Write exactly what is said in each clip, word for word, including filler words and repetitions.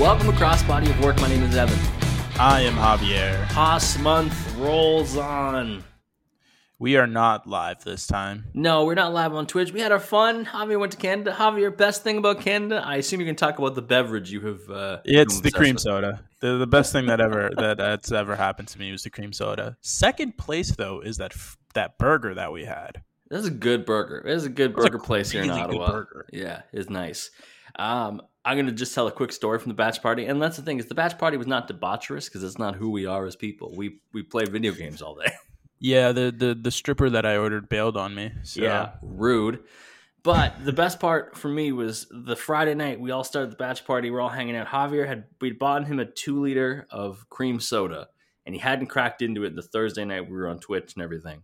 Welcome across Body of Work. My name is Evan. I am Javier. Haas month rolls on. We are not live this time. No, we're not live on Twitch. We had our fun. Javier went to Canada. Javier, best thing about Canada? I assume you can talk about the beverage you have. Uh, it's the cream with. soda. The the best thing that ever that that's ever happened to me was the cream soda. Second place though is that that burger that we had. This is a good burger. This is a good burger a place really here in Ottawa. Burger. Yeah, it's nice. Um, I'm going to just tell a quick story from the batch party. And that's the thing is the batch party was not debaucherous because it's not who we are as people. We we play video games all day. Yeah, the, the, the stripper that I ordered bailed on me. So. Yeah, rude. But the best part for me was the Friday night. We all started the batch party. We're all hanging out. Javier had we'd bought him a two liter of cream soda, and he hadn't cracked into it the Thursday night we were on Twitch and everything.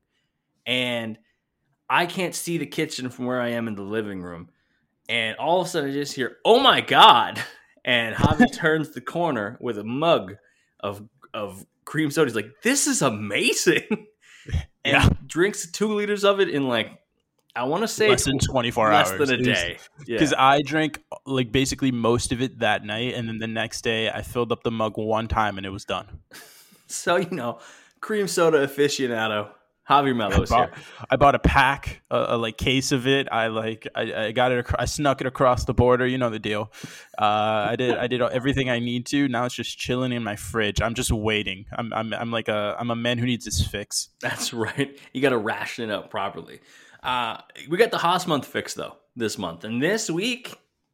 And I can't see the kitchen from where I am in the living room. And all of a sudden I just hear, "Oh my God." And Javi turns the corner with a mug of of cream soda. He's like, "This is amazing." And yeah. drinks two liters of it in like, I want to say less than twenty-four less hours. Less than a day. Because yeah. I drank like basically most of it that night. And then the next day I filled up the mug one time and it was done. So, you know, cream soda aficionado. Javier Mello's I bought, here. I bought a pack, a, a like case of it. I like, I, I got it. I snuck it across the border. You know the deal. Uh, I did, I did everything I need to. Now it's just chilling in my fridge. I'm just waiting. I'm, I'm, I'm like a, I'm a man who needs his fix. That's right. You got to ration it up properly. Uh, we got the Haas month fix though this month, and this week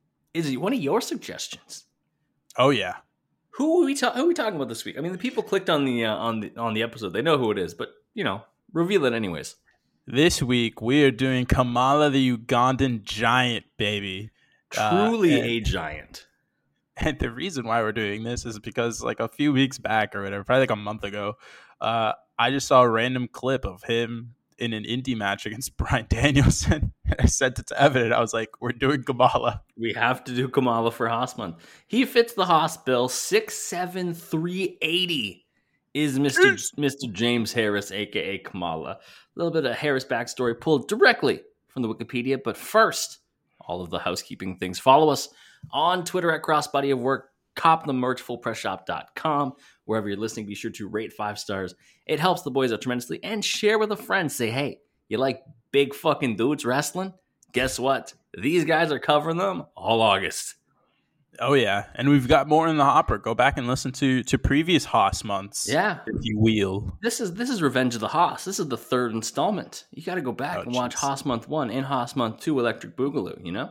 is one of your suggestions. Oh yeah. Who are we ta- Who are we talking about this week? I mean, the people clicked on the uh, on the on the episode. They know who it is, but you know. Reveal it anyways. This week, we are doing Kamala the Ugandan giant, baby. Truly uh, and, a giant. And the reason why we're doing this is because like a few weeks back or whatever, probably like a month ago, uh, I just saw a random clip of him in an indie match against Bryan Danielson. I sent it to Evan and I was like, we're doing Kamala. We have to do Kamala for Haas month. He fits the Haas bill, six seven, three eighty. Is Mister Mister James Harris, a k a. Kamala. A little bit of Harris backstory pulled directly from the Wikipedia. But first, all of the housekeeping things. Follow us on Twitter at Crossbody of Work. Cop the merch, full press shop dot com. Wherever you're listening, be sure to rate five stars. It helps the boys out tremendously. And share with a friend. Say, hey, you like big fucking dudes wrestling? Guess what? These guys are covering them all August. Oh, yeah. And we've got more in the hopper. Go back and listen to to previous Haas months. Yeah. If you will. This is this is Revenge of the Haas. This is the third installment. You got to go back oh, and watch geez. Haas Month one and Haas Month two Electric Boogaloo, you know?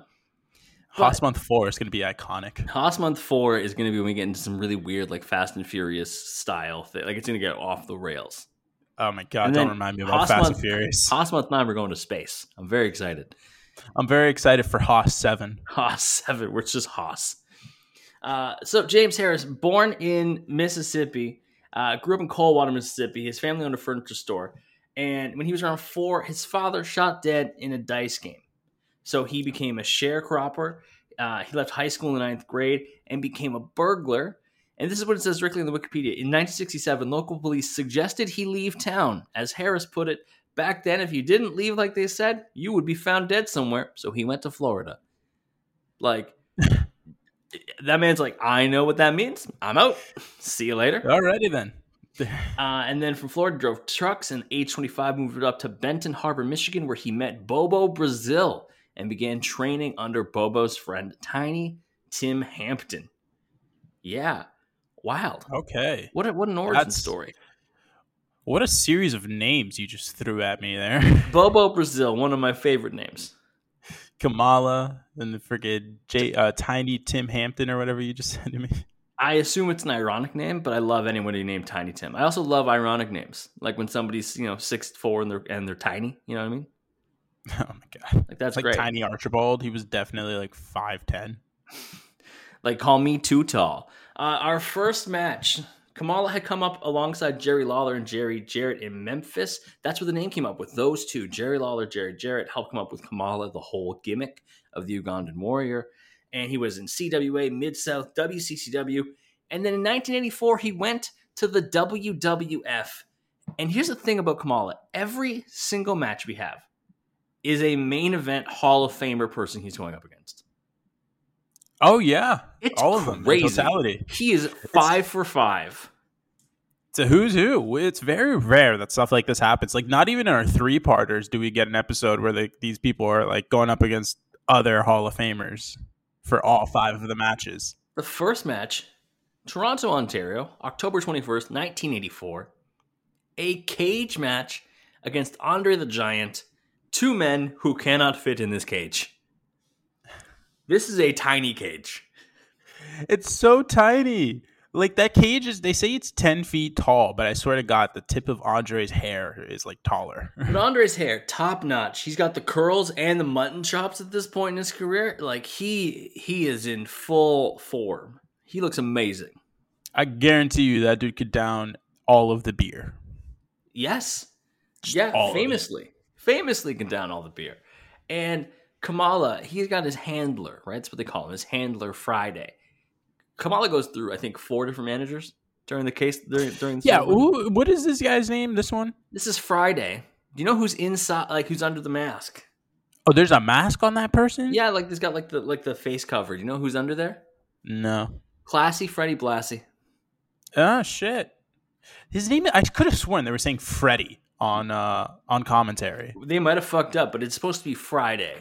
Haas but Month four is going to be iconic. Haas Month four is going to be when we get into some really weird, like Fast and Furious style thing. Like it's going to get off the rails. Oh, my God. Don't remind me about Haas Fast Month, and Furious. Haas Month nine, we're going to space. I'm very excited. I'm very excited for Haas seven. Haas seven, which is Haas. Uh, so James Harris, born in Mississippi, uh, grew up in Coldwater, Mississippi. His family owned a furniture store. And when he was around four, his father shot dead in a dice game. So he became a sharecropper. Uh, he left high school in the ninth grade and became a burglar. And this is what it says directly in the Wikipedia. In nineteen sixty-seven, local police suggested he leave town. As Harris put it, back then, if you didn't leave like they said, you would be found dead somewhere. So he went to Florida. Like... That man's like, I know what that means. I'm out. See you later. Alrighty then. uh, and then from Florida, drove trucks, and age twenty-five moved up to Benton Harbor, Michigan, where he met Bobo Brazil and began training under Bobo's friend, Tiny Tim Hampton. Yeah. Wild. Okay. What a, what an origin That's, story. What a series of names you just threw at me there. Bobo Brazil, one of my favorite names. Kamala, and the friggin' J, uh, Tiny Tim Hampton or whatever you just said to me. I assume it's an ironic name, but I love anybody named Tiny Tim. I also love ironic names, like when somebody's you know six foot four and they're and they're tiny. You know what I mean? Oh my God! Like that's like great. Tiny Archibald. He was definitely like five ten. Like call me too tall. Uh, our first match. Kamala had come up alongside Jerry Lawler and Jerry Jarrett in Memphis. That's where the name came up with. Those two, Jerry Lawler, Jerry Jarrett, helped come up with Kamala, the whole gimmick of the Ugandan warrior. And he was in C W A, Mid-South, W C C W. And then in nineteen eighty-four, he went to the W W F. And here's the thing about Kamala. Every single match we have is a main event Hall of Famer person he's going up against. Oh yeah, It's all of them in crazy. totality. He is five it's, for five. It's a who's who. It's very rare that stuff like this happens. Like, not even in our three-parters do we get an episode where they, these people are like going up against other Hall of Famers for all five of the matches. The first match, Toronto, Ontario, October twenty-first, nineteen eighty-four. A cage match against Andre the Giant. Two men who cannot fit in this cage. This is a tiny cage. It's so tiny. Like, that cage is, they say it's ten feet tall, but I swear to God, the tip of Andre's hair is like taller. But Andre's hair, top notch. He's got the curls and the mutton chops at this point in his career. Like, he he is in full form. He looks amazing. I guarantee you that dude could down all of the beer. Yes. Just yeah, famously. Famously can down all the beer. And Kamala, he's got his handler, right? That's what they call him, his handler Friday. Kamala goes through, I think, four different managers during the case. During, during the yeah, who, what is this guy's name, this one? This is Friday. Do you know who's inside, like, who's under the mask? Oh, there's a mask on that person? Yeah, like, there's got, like, the like the face cover. Do you know who's under there? No. Classy Freddie Blassie. Oh, shit. His name, I could have sworn they were saying Freddie on uh, on commentary. They might have fucked up, but it's supposed to be Friday.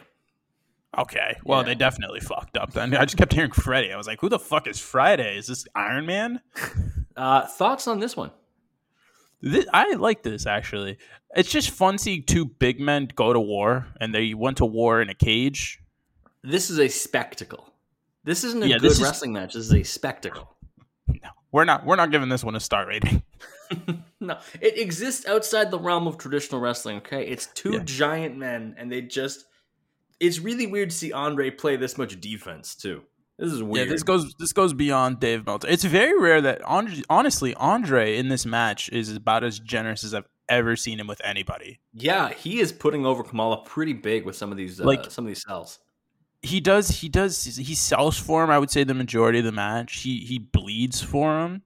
Okay, well, yeah. They definitely fucked up then. I just kept hearing Freddie. I was like, who the fuck is Friday? Is this Iron Man? uh, thoughts on this one? This, I like this, actually. It's just fun seeing two big men go to war, and they went to war in a cage. This is a spectacle. This isn't a yeah, good this wrestling is... match. This is a spectacle. No, we're not. We're not giving this one a star rating. No, it exists outside the realm of traditional wrestling, okay? It's two yeah. giant men, and they just... It's really weird to see Andre play this much defense too. This is weird. Yeah, this goes this goes beyond Dave Meltzer. It's very rare that Andre, honestly, Andre in this match is about as generous as I've ever seen him with anybody. Yeah, he is putting over Kamala pretty big with some of these uh, like some of these sells. He does. He does. He sells for him. I would say the majority of the match. He he bleeds for him.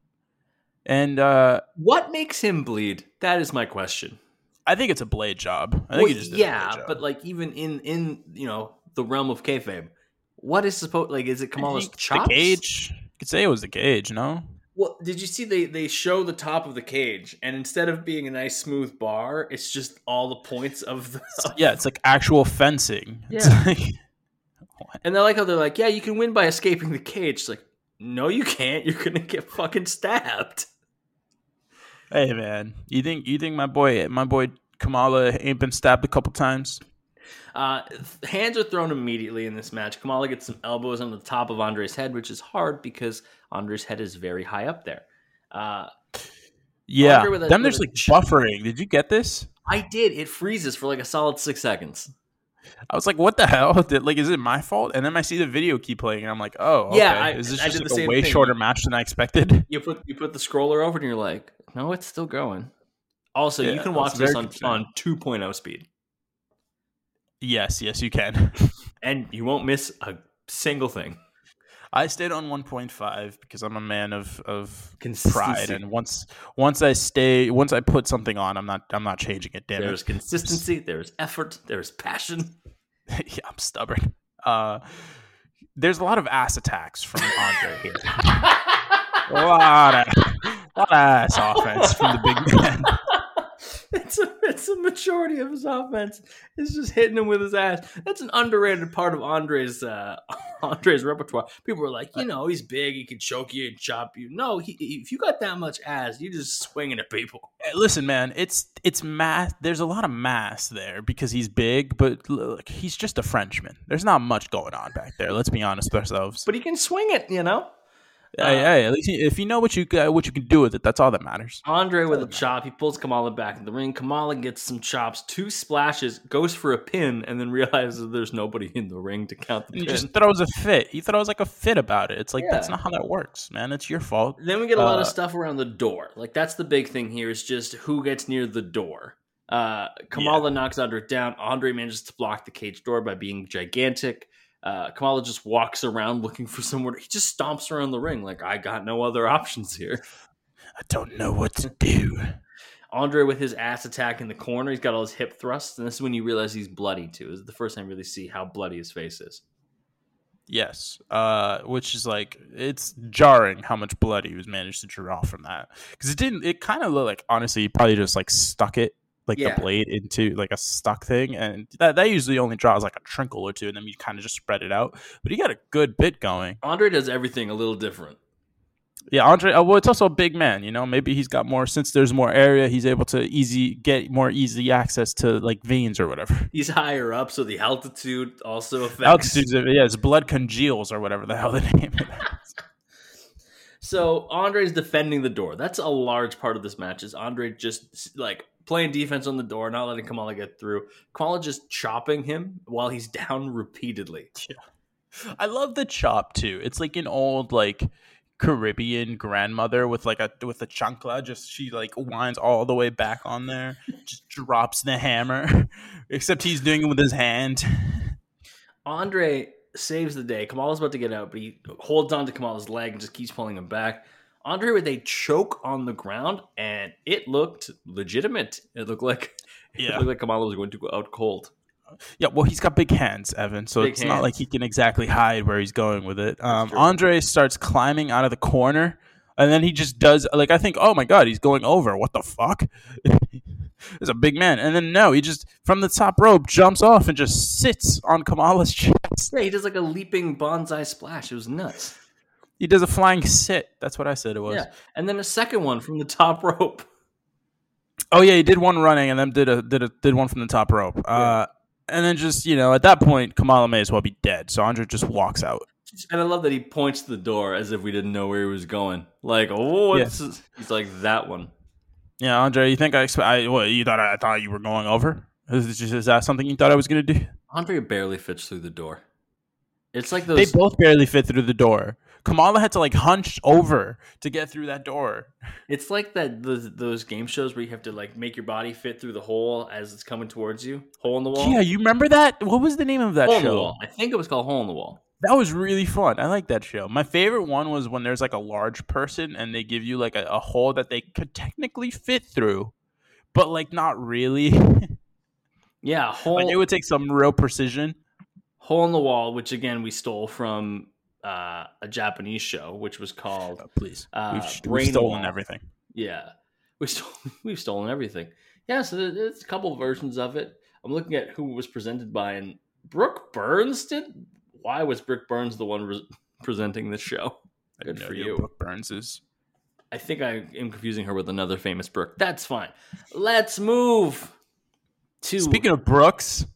And uh, what makes him bleed? That is my question. I think it's a blade job. I think well, he just did yeah, a blade job. But like even in, in you know the realm of kayfabe, what is supposed like is it Kamala's chops? The cage. You could say it was the cage. No. Well, did you see they they show the top of the cage, and instead of being a nice smooth bar, it's just all the points of the. Of yeah, it's like actual fencing. Yeah. Like, and I like how they're like, yeah, you can win by escaping the cage. It's like, no, you can't. You're gonna get fucking stabbed. Hey man, you think you think my boy my boy Kamala ain't been stabbed a couple times? Uh, hands are thrown immediately in this match. Kamala gets some elbows on the top of Andre's head, which is hard because Andre's head is very high up there. Uh, yeah, a, then there's like ch- buffering. Did you get this? I did. It freezes for like a solid six seconds. I was like, "What the hell? Did, like, is it my fault?" And then I see the video keep playing, and I'm like, "Oh, okay. yeah." I, is this I just did like the a way thing. shorter match than I expected?" You put you put the scroller over, and you're like, "No, it's still going." Also, yeah, you can watch this on, on two point oh speed. Yes, yes, you can. And you won't miss a single thing. I stayed on one point five because I'm a man of, of pride, and once once I stay, once I put something on, I'm not I'm not changing it. Damn there's it. consistency, there's effort, there's passion. Yeah, I'm stubborn. Uh, there's a lot of ass attacks from Andre here. a lot of, a lot of ass offense from the big man. It's a, it's a majority of his offense. It's just hitting him with his ass. That's an underrated part of Andre's uh, Andre's repertoire. People were like, you know, he's big. He can choke you and chop you. No, he, if you got that much ass, you just swinging at people. Hey, listen, man, it's it's mass. There's a lot of mass there because he's big, but look, he's just a Frenchman. There's not much going on back there. Let's be honest with ourselves. But he can swing it, you know. Hey, uh, hey, at least if you know what you uh, what you can do with it, that's all that matters. Andre with a chop, he pulls Kamala back in the ring. Kamala gets some chops, two splashes, goes for a pin, and then realizes there's nobody in the ring to count the and pin. He just throws a fit. He throws like a fit about it. It's like, yeah. That's not how that works, man. It's your fault. Then we get a lot uh, of stuff around the door. Like, that's the big thing here is just who gets near the door. Uh, Kamala yeah. knocks Andre down. Andre manages to block the cage door by being gigantic. Uh, Kamala just walks around looking for somewhere. He just stomps around the ring like, I got no other options here. I don't know what to do. Andre with his ass attack in the corner. He's got all his hip thrusts, and this is when you realize he's bloody too. This is the first time you really see how bloody his face is. Yes, uh, which is like it's jarring how much blood he was managed to draw from that because it didn't. It kind of looked like honestly, he probably just like stuck it like the Yeah. blade into like a stuck thing, and that that usually only draws like a trinkle or two, and then you kind of just spread it out. But he got a good bit going. Andre does everything a little different. Yeah, Andre. Uh, well, it's also a big man. You know, maybe he's got more since there's more area. He's able to easy get more easy access to like veins or whatever. He's higher up, so the altitude also affects. Altitude, yeah, his blood congeals or whatever the hell the name is. So Andre's defending the door. That's a large part of this match. Is Andre just like playing defense on the door, not letting Kamala get through. Kamala just chopping him while he's down repeatedly. Yeah. I love the chop too. It's like an old like Caribbean grandmother with like a with a chancla. Just she like winds all the way back on there, just drops the hammer. Except he's doing it with his hand. Andre saves the day. Kamala's about to get out, but he holds on to Kamala's leg and just keeps pulling him back. Andre with a choke on the ground, and it looked legitimate. It looked like yeah. it looked like Kamala was going to go out cold. Yeah, well, he's got big hands, Evan, so big it's hands. Not like he can exactly hide where he's going with it. Um, Andre starts climbing out of the corner, and then he just does, like, I think, oh my God, he's going over. What the fuck? There's a big man. And then, no, he just, from the top rope, jumps off and just sits on Kamala's chest. Yeah, he does like a leaping bonsai splash. It was nuts. He does a flying sit. That's what I said it was. Yeah, and then a second one from the top rope. Oh, yeah, he did one running and then did a did a, did one from the top rope. Yeah. Uh And then just, you know, at that point, Kamala may as well be dead. So Andre just walks out. And I love that he points to the door as if we didn't know where he was going. Like, oh, it's yeah. He's like, that one. Yeah, Andre, you think I expect? I, what, you thought I, I thought you were going over? Is, just, is that something you thought I was going to do? Andre barely fits through the door. It's like those. They both barely fit through the door. Kamala had to like hunch over to get through that door. It's like that those, those game shows where you have to like make your body fit through the hole as it's coming towards you. Hole in the wall. Yeah, you remember that? What was the name of that hole show? In the wall. I think it was called Hole in the Wall. That was really fun. I like that show. My favorite one was when there's like a large person and they give you like a, a hole that they could technically fit through, but like not really. Yeah, hole. Like it would take some real precision. Hole in the Wall, which again we stole from uh, a Japanese show, which was called. Oh, please, uh, we've, we've stolen Wall. everything. Yeah, we stole, we've stolen everything. Yeah, so there's a couple of versions of it. I'm looking at who it was presented by, and Brooke Burns did. Why was Brooke Burns the one re- presenting this show? Good for you. Brooke Burns is. I think I am confusing her with another famous Brooke. That's fine. Let's move to. Speaking of Brooks.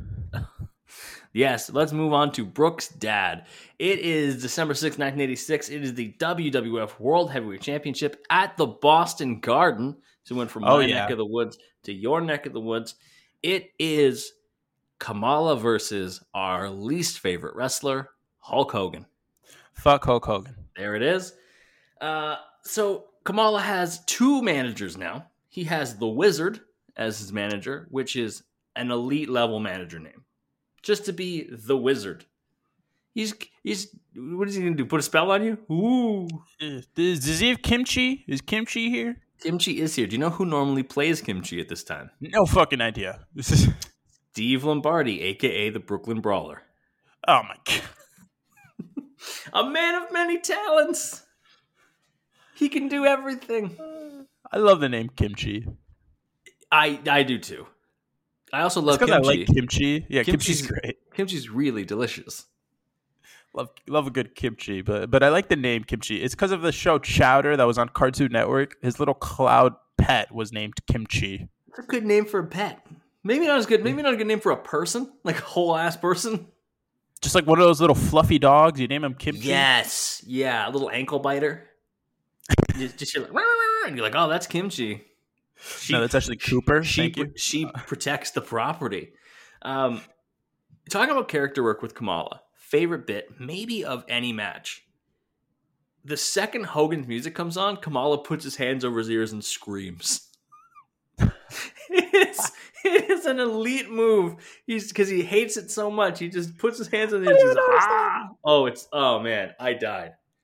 Yes, let's move on to Brooks' dad. It is December sixth, nineteen eighty-six. It is the W W F World Heavyweight Championship at the Boston Garden. So we went from oh, my yeah. neck of the woods to your neck of the woods. It is Kamala versus our least favorite wrestler, Hulk Hogan. Fuck Hulk Hogan. There it is. Uh, so Kamala has two managers now. He has the Wizard as his manager, which is an elite level manager name. Just to be the Wizard. He's he's what is he gonna do? Put a spell on you? Ooh. Does, does he have Kimchi? Is Kimchi here? Kimchi is here. Do you know who normally plays Kimchi at this time? No fucking idea. This is Steve Lombardi, aka the Brooklyn Brawler. Oh my god. A man of many talents. He can do everything. I love the name Kimchi. I I do too. I also love kimchi. I like kimchi. Yeah, kimchi's, kimchi's great. Kimchi's really delicious. Love love a good kimchi, but but I like the name Kimchi. It's because of the show Chowder that was on Cartoon Network. His little cloud pet was named Kimchi. It's a good name for a pet. Maybe not as good. Maybe not a good name for a person, like a whole ass person. Just like one of those little fluffy dogs. You name him Kimchi. Yes, yeah, a little ankle biter. just, just you're like, and you're like, oh, that's Kimchi. She, no, that's actually Cooper. She, Thank you. She protects the property. Um, talking about character work with Kamala, favorite bit, maybe of any match. The second Hogan's music comes on, Kamala puts his hands over his ears and screams. it, is, it is an elite move. He's because he hates it so much. He just puts his hands on his ears. Just, ah! Oh, it's oh man, I died.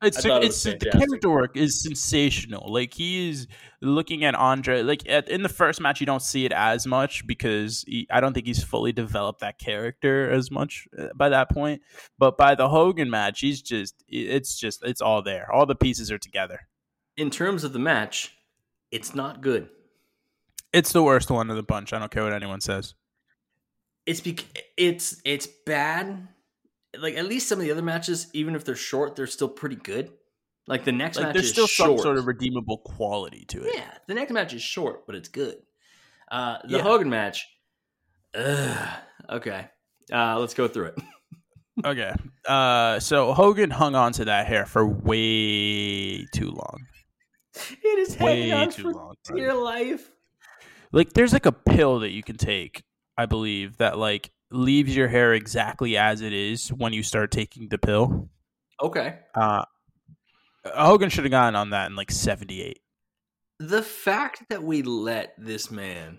It's I thought it it's was the fantastic. character work is sensational. Like he is looking at Andre. Like at, in the first match, you don't see it as much because he, I don't think he's fully developed that character as much uh, by that point. But by the Hogan match, he's just it's just it's all there. All the pieces are together. In terms of the match, it's not good. It's the worst one of the bunch. I don't care what anyone says. It's bec- it's it's bad. Like at least some of the other matches, even if they're short, they're still pretty good. Like the next Like match there's is still short. some sort of redeemable quality to it. Yeah, the next match is short, but it's good. Uh, the Yeah. Hogan match. Ugh, okay, uh, let's go through it. Okay. Uh, so Hogan hung on to that hair for way too long. It is Way hanging on too for long, dear life. Like there's like a pill that you can take, I believe, that like leaves your hair exactly as it is when you start taking the pill. Okay. Uh, Hogan should have gotten on that in like seventy-eight. The fact that we let this man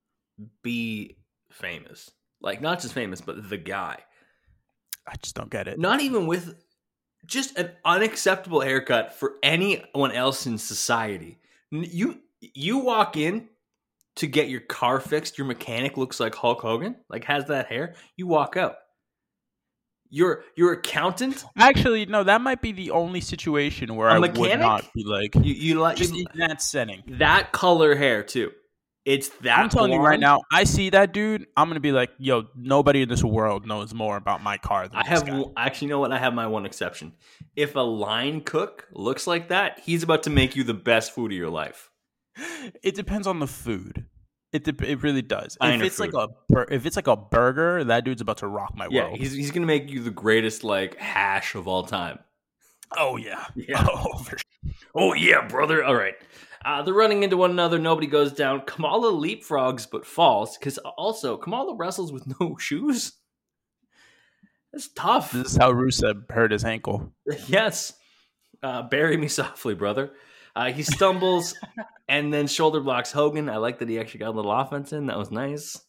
be famous, like not just famous, but the guy, I just don't get it. not even with just an unacceptable haircut for anyone else in society. You you walk in to get your car fixed, your mechanic looks like Hulk Hogan, like has that hair, you walk out. Your your accountant, Actually, no, that might be the only situation where A I mechanic? would not be like you you like just you, in that setting. that color hair too. It's that I'm telling you right blonde. now, I see that dude, I'm gonna be like, yo, nobody in this world knows more about my car than I this have guy. actually, you know what? I have my one exception. If a line cook looks like that, he's about to make you the best food of your life. It depends on the food. It de- it really does. Finer If it's food. like a bur- if it's like a burger, that dude's about to rock my Yeah, world. he's he's gonna make you the greatest like hash of all time. Oh yeah, Yeah. Oh, for sure. Oh yeah, brother. All right. Uh, they're running into one another. Nobody goes down. Kamala leapfrogs but falls because also Kamala wrestles with no shoes. That's tough. This is how Rusev hurt his ankle. Yes. Uh, bury me softly, brother. Uh, he stumbles and then shoulder blocks Hogan. I like that he actually got a little offense in. That was nice.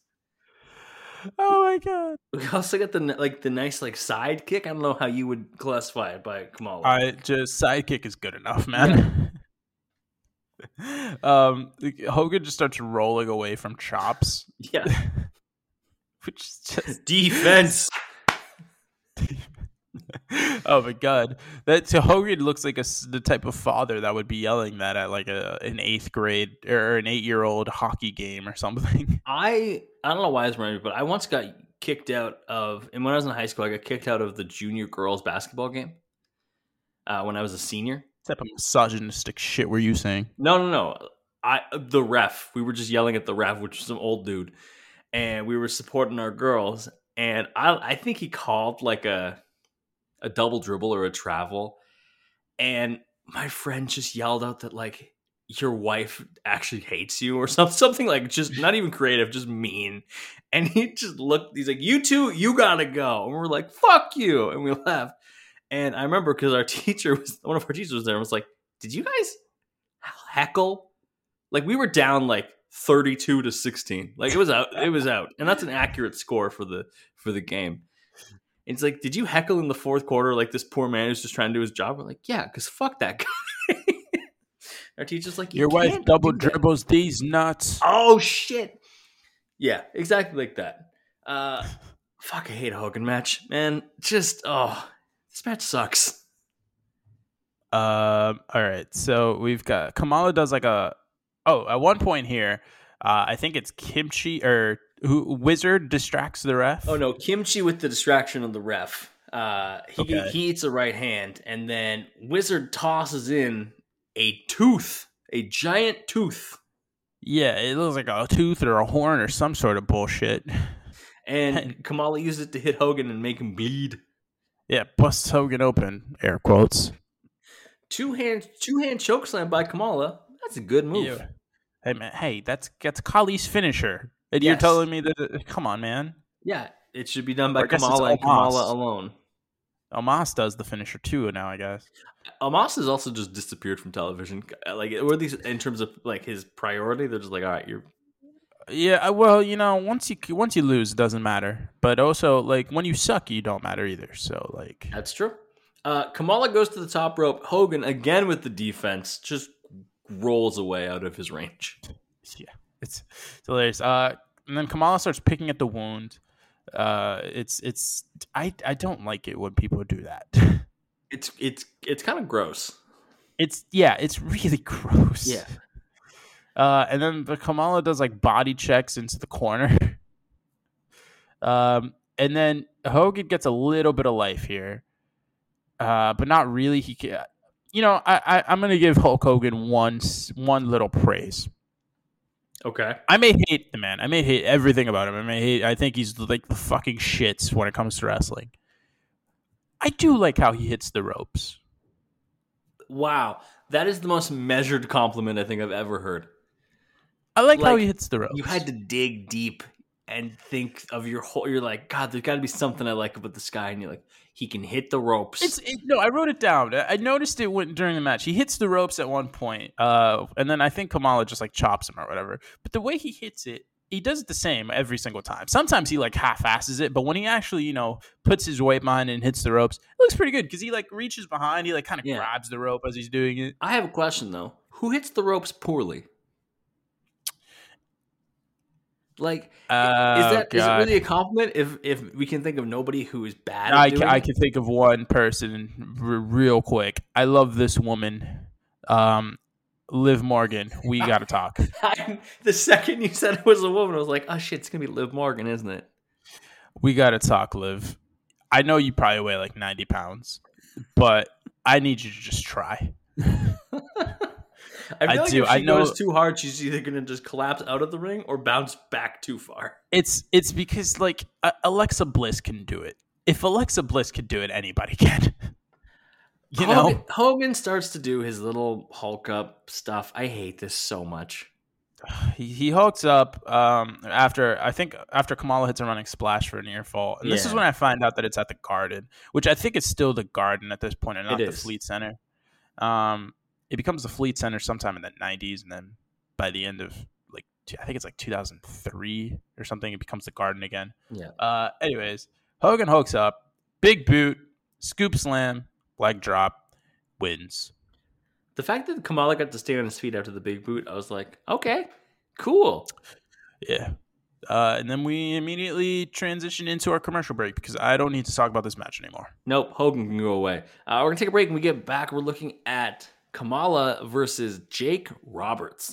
Oh my god! We also got the like the nice like side kick. I don't know how you would classify it by Kamala. I just sidekick is good enough, man. um, Hogan just starts rolling away from chops, Yeah. which is just Defense. oh my god, that to Hogan looks like a s- the type of father that would be yelling that at like a an eighth grade or an eight year old hockey game or something. I I don't know why it's reminded me, but I once got kicked out of, and when I was in high school, I got kicked out of the junior girls basketball game. Uh, when I was a senior. What type of misogynistic shit were you saying? No, no, no. I the ref. We were just yelling at the ref, which was some old dude, and we were supporting our girls. And I I think he called like a a double dribble or a travel, and my friend just yelled out that like your wife actually hates you or something, something like just not even creative, just mean. And he just looked. He's like, "You two, you gotta go." And we're like, "Fuck you!" And we laughed. And I remember because our teacher was one of our teachers was there and was like, "Did you guys heckle?" Like we were down like thirty-two to sixteen. Like it was out. It was out, and that's an accurate score for the for the game. It's like, did you heckle in the fourth quarter like this poor man who's just trying to do his job? We're like, yeah, because fuck that guy. Our teacher's like, you Your wife can't double do that. dribbles these nuts. Oh shit! Yeah, exactly like that. Uh, fuck, I hate a Hogan match, man. Just oh, this match sucks. Um. All right. So we've got Kamala does like a. Oh, at one point here, uh, I think it's Kimchi or who Wizard distracts the ref. Oh no, Kimchi with the distraction of the ref. Uh, he Okay. he eats a right hand, and then Wizard tosses in a tooth, a giant tooth, Yeah, it looks like a tooth or a horn or some sort of bullshit. and Kamala used it to hit Hogan and make him bleed. Yeah, busts Hogan open. Air quotes. Two hand two hand chokeslam by Kamala. That's a good move. Yeah. Hey man, hey, that's that's Kali's finisher, and you're Yes. telling me that? It, come on, man. Yeah, it should be done by Or I guess it's Kamala and Omos. Kamala alone. Omos does the finisher too now, I guess. Amos has also just disappeared from television. Like, or at least in terms of like his priority, they're just like, all right, you're. Yeah, I- well, you know, once you once you lose, it doesn't matter. But also, like when you suck, you don't matter either. So, like, That's true. Uh, Kamala goes to the top rope. Hogan, again with the defense, just rolls away out of his range. Yeah, it's, it's hilarious. Uh, and then Kamala starts picking at the wound. Uh, it's it's I I don't like it when people do that. It's it's it's kind of gross. It's yeah, it's really gross. Yeah. Uh, and then the Kamala does like body checks into the corner. Um, and then Hogan gets a little bit of life here, uh, but not really. He can, you know, I, I I'm gonna give Hulk Hogan one one little praise. Okay. I may hate the man. I may hate everything about him. I may hate. I think he's like the fucking shits when it comes to wrestling. I do like how he hits the ropes. Wow, that is the most measured compliment I think I've ever heard. I like, Like, how he hits the ropes. You had to dig deep and think of your whole. You're like, God, there's got to be something I like about this guy, and you're like, he can hit the ropes. It's it, no, I wrote it down. I noticed it went during the match. He hits the ropes at one point, uh, and then I think Kamala just like chops him or whatever. But the way he hits it, he does it the same every single time. Sometimes he like half-asses it, but when he actually, you know, puts his weight behind it and hits the ropes, it looks pretty good because he like reaches behind, he like kind of Yeah. grabs the rope as he's doing it. I have a question though. Who hits the ropes poorly? Like, Uh, is that is it God. really a compliment if if we can think of nobody who is bad? At I doing can, I it? can think of one person r- real quick. I love this woman, um, Liv Morgan. We gotta talk. I, the second you said it was a woman, I was like, oh shit, it's gonna be Liv Morgan, isn't it? We gotta talk, Liv. I know you probably weigh like ninety pounds, but I need you to just try. I feel I like do. if she I know- goes too hard, she's either gonna just collapse out of the ring or bounce back too far. It's it's because like uh, Alexa Bliss can do it. If Alexa Bliss can do it, anybody can. You Hogan, know, Hogan starts to do his little Hulk up stuff. I hate this so much. he, he hooks up um, after I think after Kamala hits a running splash for a near fall, and this is Yeah. when I find out that it's at the Garden, which I think is still the Garden at this point, and not It the is. Fleet Center. Um, it becomes the Fleet Center sometime in the nineties, and then by the end of like I think it's like two thousand three or something, it becomes the Garden again. Yeah. Uh, anyways, Hogan hooks up, big boot, scoop slam, leg drop, wins. The fact that Kamala got to stay on his feet after the big boot, I was like, okay, cool. Yeah. Uh, and then we immediately transition into our commercial break because I don't need to talk about this match anymore. Nope, Hogan can go away. Uh, we're going to take a break. When we get back, we're looking at Kamala versus Jake Roberts.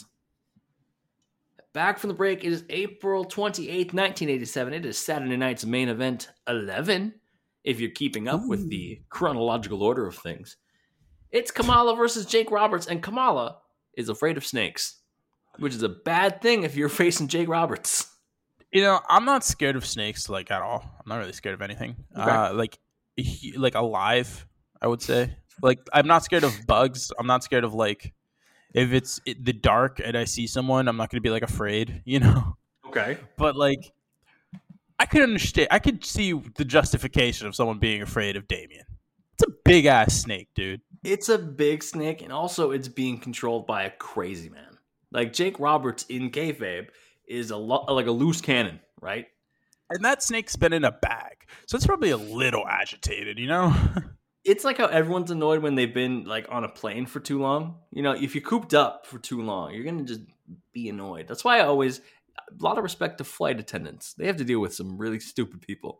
Back from the break, it is April twenty-eighth, nineteen eighty-seven. It is Saturday night's main event eleven, if you're keeping up Ooh. with the chronological order of things. It's Kamala versus Jake Roberts, and Kamala is afraid of snakes, which is a bad thing if you're facing Jake Roberts. You know, I'm not scared of snakes, like, at all. I'm not really scared of anything. Okay. Uh, like, he, like, alive, I would say. Like, I'm not scared of bugs. I'm not scared of, like, if it's the dark and I see someone, I'm not going to be, like, afraid, you know? Okay. But, like, I could understand. I could see the justification of someone being afraid of Damien. It's a big-ass snake, dude. It's a big snake, and also it's being controlled by a crazy man. Like, Jake Roberts in kayfabe is a lo- like a loose cannon, right? And that snake's been in a bag, so it's probably a little agitated, you know? It's like how everyone's annoyed when they've been like on a plane for too long. You know, if you're cooped up for too long, you're gonna just be annoyed. That's why I always a lot of respect to flight attendants. They have to deal with some really stupid people.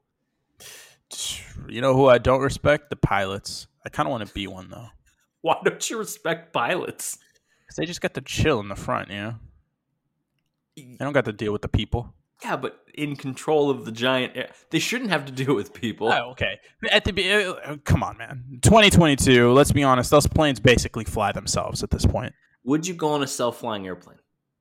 You know who I don't respect? The pilots. I kind of want to be one though. Why don't you respect pilots? Because they just got to chill in the front, you know. They don't got to deal with the people. Yeah, but in control of the giant air. They shouldn't have to deal with people. Oh, okay. At the uh, come on, man. twenty twenty-two, let's be honest, those planes basically fly themselves at this point. Would you go on a self-flying airplane?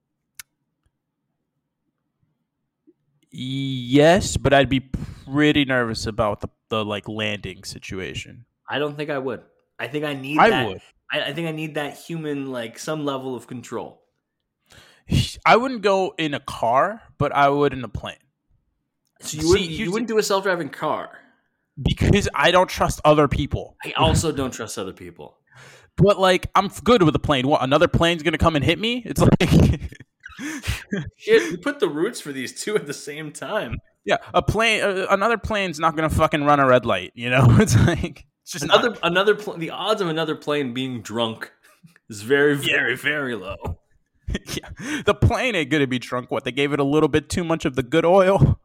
Yes, but I'd be pretty nervous about the, the like landing situation. I don't think I would. I think I need I that. would. I, I think I need that human, like some level of control. I wouldn't go in a car, but I would in a plane. So you wouldn't, you wouldn't do a self-driving car? Because I don't trust other people. I also don't trust other people. But, like, I'm good with a plane. What, another plane's going to come and hit me? It's like... Shit, we put the roots for these two at the same time. Yeah, a plane, uh, another plane's not going to fucking run a red light, you know? It's like... It's just another not. another pl- the odds of another plane being drunk is very very yeah. very low. Yeah, the plane ain't gonna be drunk. What, they gave it a little bit too much of the good oil.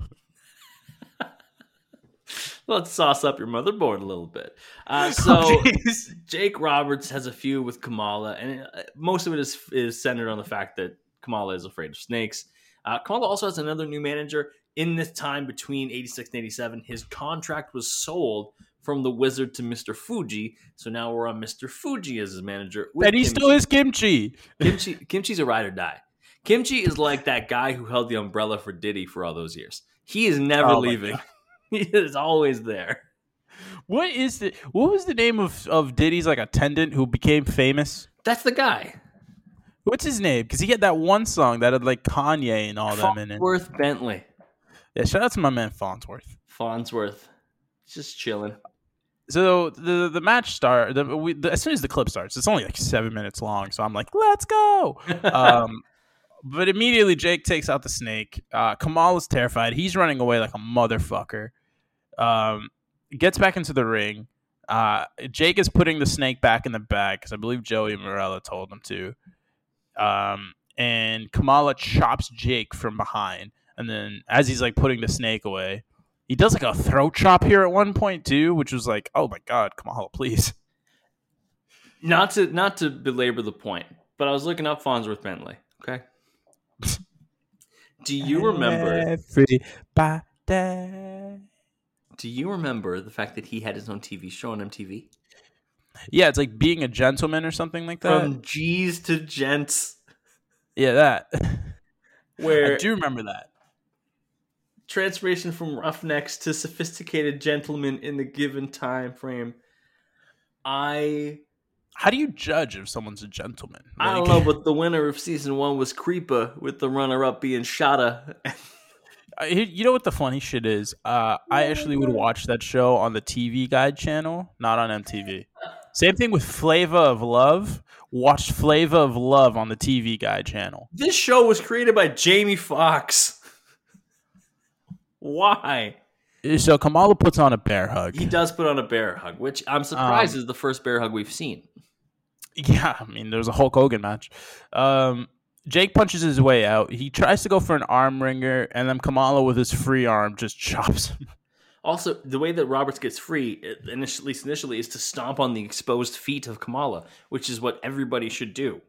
Let's sauce up your motherboard a little bit. Uh, so oh, Jake Roberts has a feud with Kamala, and it, most of it is is centered on the fact that Kamala is afraid of snakes. Uh, Kamala also has another new manager. In this time between eighty-six and eighty-seven, his contract was sold from the Wizard to Mister Fuji. So now we're on Mister Fuji as his manager. And he still is Kimchi. Kimchi. Kimchi's a ride or die. Kimchi is like that guy who held the umbrella for Diddy for all those years. He is never oh leaving. He is always there. What is the what was the name of, of Diddy's like attendant who became famous? That's the guy. What's his name? Because he had that one song that had like Kanye and all them in it. Farnsworth Bentley. Yeah, shout out to my man Farnsworth. Farnsworth, just chilling. So the the match start. The, we, the, as soon as the clip starts, it's only like seven minutes long. So I'm like, let's go. um, but immediately Jake takes out the snake. Uh, Kamala's terrified. He's running away like a motherfucker. Um, gets back into the ring. Uh, Jake is putting the snake back in the bag because I believe Joey Morella told him to. Um, and Kamala chops Jake from behind. And then as he's like putting the snake away, he does like a throat chop here at one point too, which was like, oh my God, Kamala, please. Not to not to belabor the point, but I was looking up Farnsworth Bentley. Okay. Do you remember? Everybody. Do you remember the fact that he had his own T V show on M T V? Yeah, it's like Being a Gentleman or something like that. From G's to Gents. Yeah, that. Where I do remember that. Transformation from roughnecks to sophisticated gentlemen in the given time frame. I. How do you judge if someone's a gentleman? Like, I don't know, but the winner of season one was Creeper, with the runner-up being Shada. You know what the funny shit is? Uh, I actually would watch that show on the T V Guide channel, not on M T V. Same thing with Flavor of Love. Watched Flavor of Love on the T V Guide channel. This show was created by Jamie Foxx. Why? So Kamala puts on a bear hug. He does put on a bear hug, which I'm surprised um, is the first bear hug we've seen. Yeah, I mean, there was a Hulk Hogan match. Um, Jake punches his way out. He tries to go for an arm wringer, and then Kamala with his free arm just chops him. Also, the way that Roberts gets free, initially, at least initially, is to stomp on the exposed feet of Kamala, which is what everybody should do.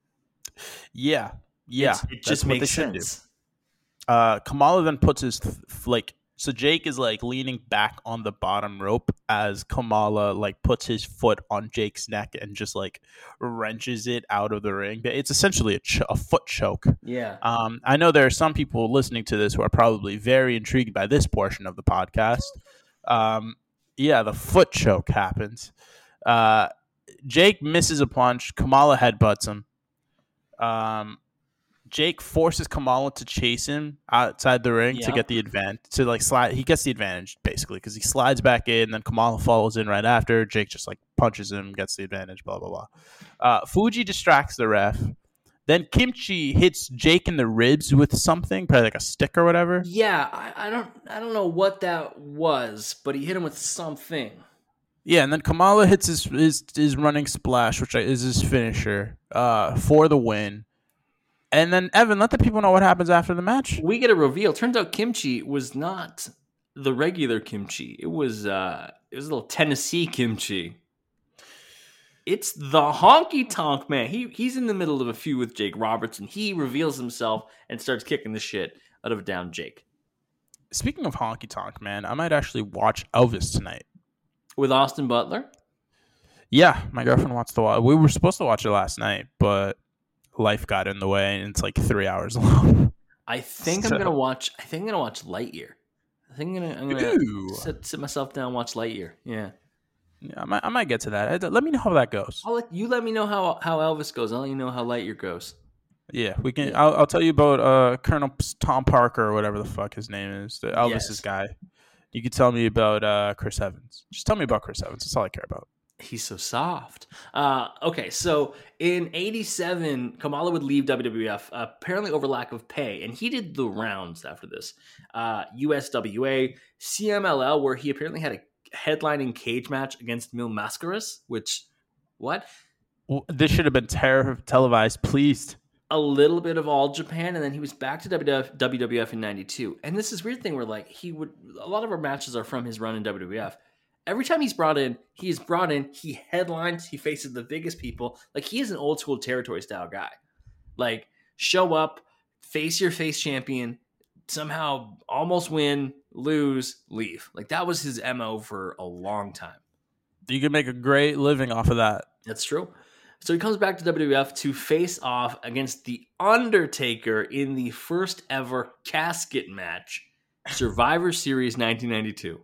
Yeah, yeah. It's, it just makes sense. Uh, Kamala then puts his, th- like, so Jake is, like, leaning back on the bottom rope as Kamala, like, puts his foot on Jake's neck and just, like, wrenches it out of the ring. It's essentially a, ch- a foot choke. Yeah. Um, I know there are some people listening to this who are probably very intrigued by this portion of the podcast. Um, yeah, the foot choke happens. Uh, Jake misses a punch. Kamala headbutts him. Um, Jake forces Kamala to chase him outside the ring yep. to get the advantage. To like slide, he gets the advantage basically because he slides back in. Then Kamala follows in right after. Jake just like punches him, gets the advantage. Blah blah blah. Uh, Fuji distracts the ref. Then Kimchi hits Jake in the ribs with something, probably like a stick or whatever. Yeah, I, I don't, I don't know what that was, but he hit him with something. Yeah, and then Kamala hits his his, his running splash, which is his finisher, uh, for the win. And then, Evan, let the people know what happens after the match. We get a reveal. Turns out Kimchi was not the regular Kimchi. It was uh, it was a little Tennessee Kimchi. It's the Honky Tonk Man. He He's in the middle of a feud with Jake Roberts, and he reveals himself and starts kicking the shit out of down Jake. Speaking of Honky Tonk Man, I might actually watch Elvis tonight. With Austin Butler? Yeah, my girlfriend wants to watch. We were supposed to watch it last night, but life got in the way, and it's like three hours long. I think so. I'm gonna watch. I think I'm gonna watch Lightyear. I think I'm gonna, I'm gonna sit, sit myself down and watch Lightyear. Yeah, yeah. I might, I might get to that. Let me know how that goes. I'll let you let me know how how Elvis goes. I'll let you know how Lightyear goes. Yeah, we can. Yeah. I'll, I'll tell you about uh, Colonel Tom Parker or whatever the fuck his name is. The Elvis's yes. guy. You can tell me about uh, Chris Evans. Just tell me about Chris Evans. That's all I care about. He's so soft. Uh, okay, so in eighty-seven, Kamala would leave W W F, uh, apparently over lack of pay, and he did the rounds after this. Uh, U S W A, C M L L, where he apparently had a headlining cage match against Mil Mascaras, which, what? Well, this should have been ter- televised, please. A little bit of All Japan, and then he was back to W W F in ninety-two. And this is weird thing where like he would, a lot of our matches are from his run in W W F. Every time he's brought in, he's brought in, he headlines, he faces the biggest people. Like he is an old school territory style guy. Like show up, face your face champion, somehow almost win, lose, leave. Like that was his M O for a long time. You can make a great living off of that. That's true. So he comes back to W W F to face off against The Undertaker in the first ever casket match, Survivor Series nineteen ninety-two.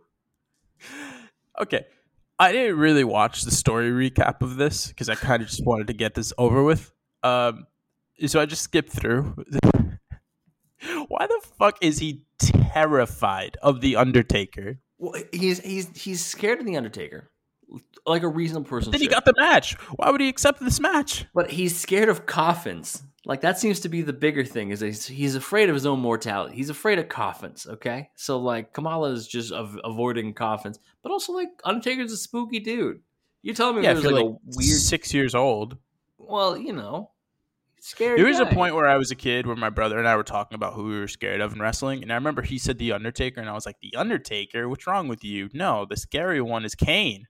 Okay. I didn't really watch the story recap of this because I kind of just wanted to get this over with. Um, so I just skipped through. Why the fuck is he terrified of The Undertaker? Well, he's he's he's scared of The Undertaker. Like a reasonable person. Then should. he got the match. Why would he accept this match? But he's scared of coffins. Like that seems to be the bigger thing. Is he's, he's afraid of his own mortality. He's afraid of coffins. Okay, so like Kamala is just av- avoiding coffins, but also like Undertaker's a spooky dude. You telling me Yeah, if if he was you're like, like a weird six years old. Well, you know, scary. There was a guy. point where I was a kid where my brother and I were talking about who we were scared of in wrestling, and I remember he said The Undertaker, and I was like, The Undertaker? What's wrong with you? No, the scary one is Kane.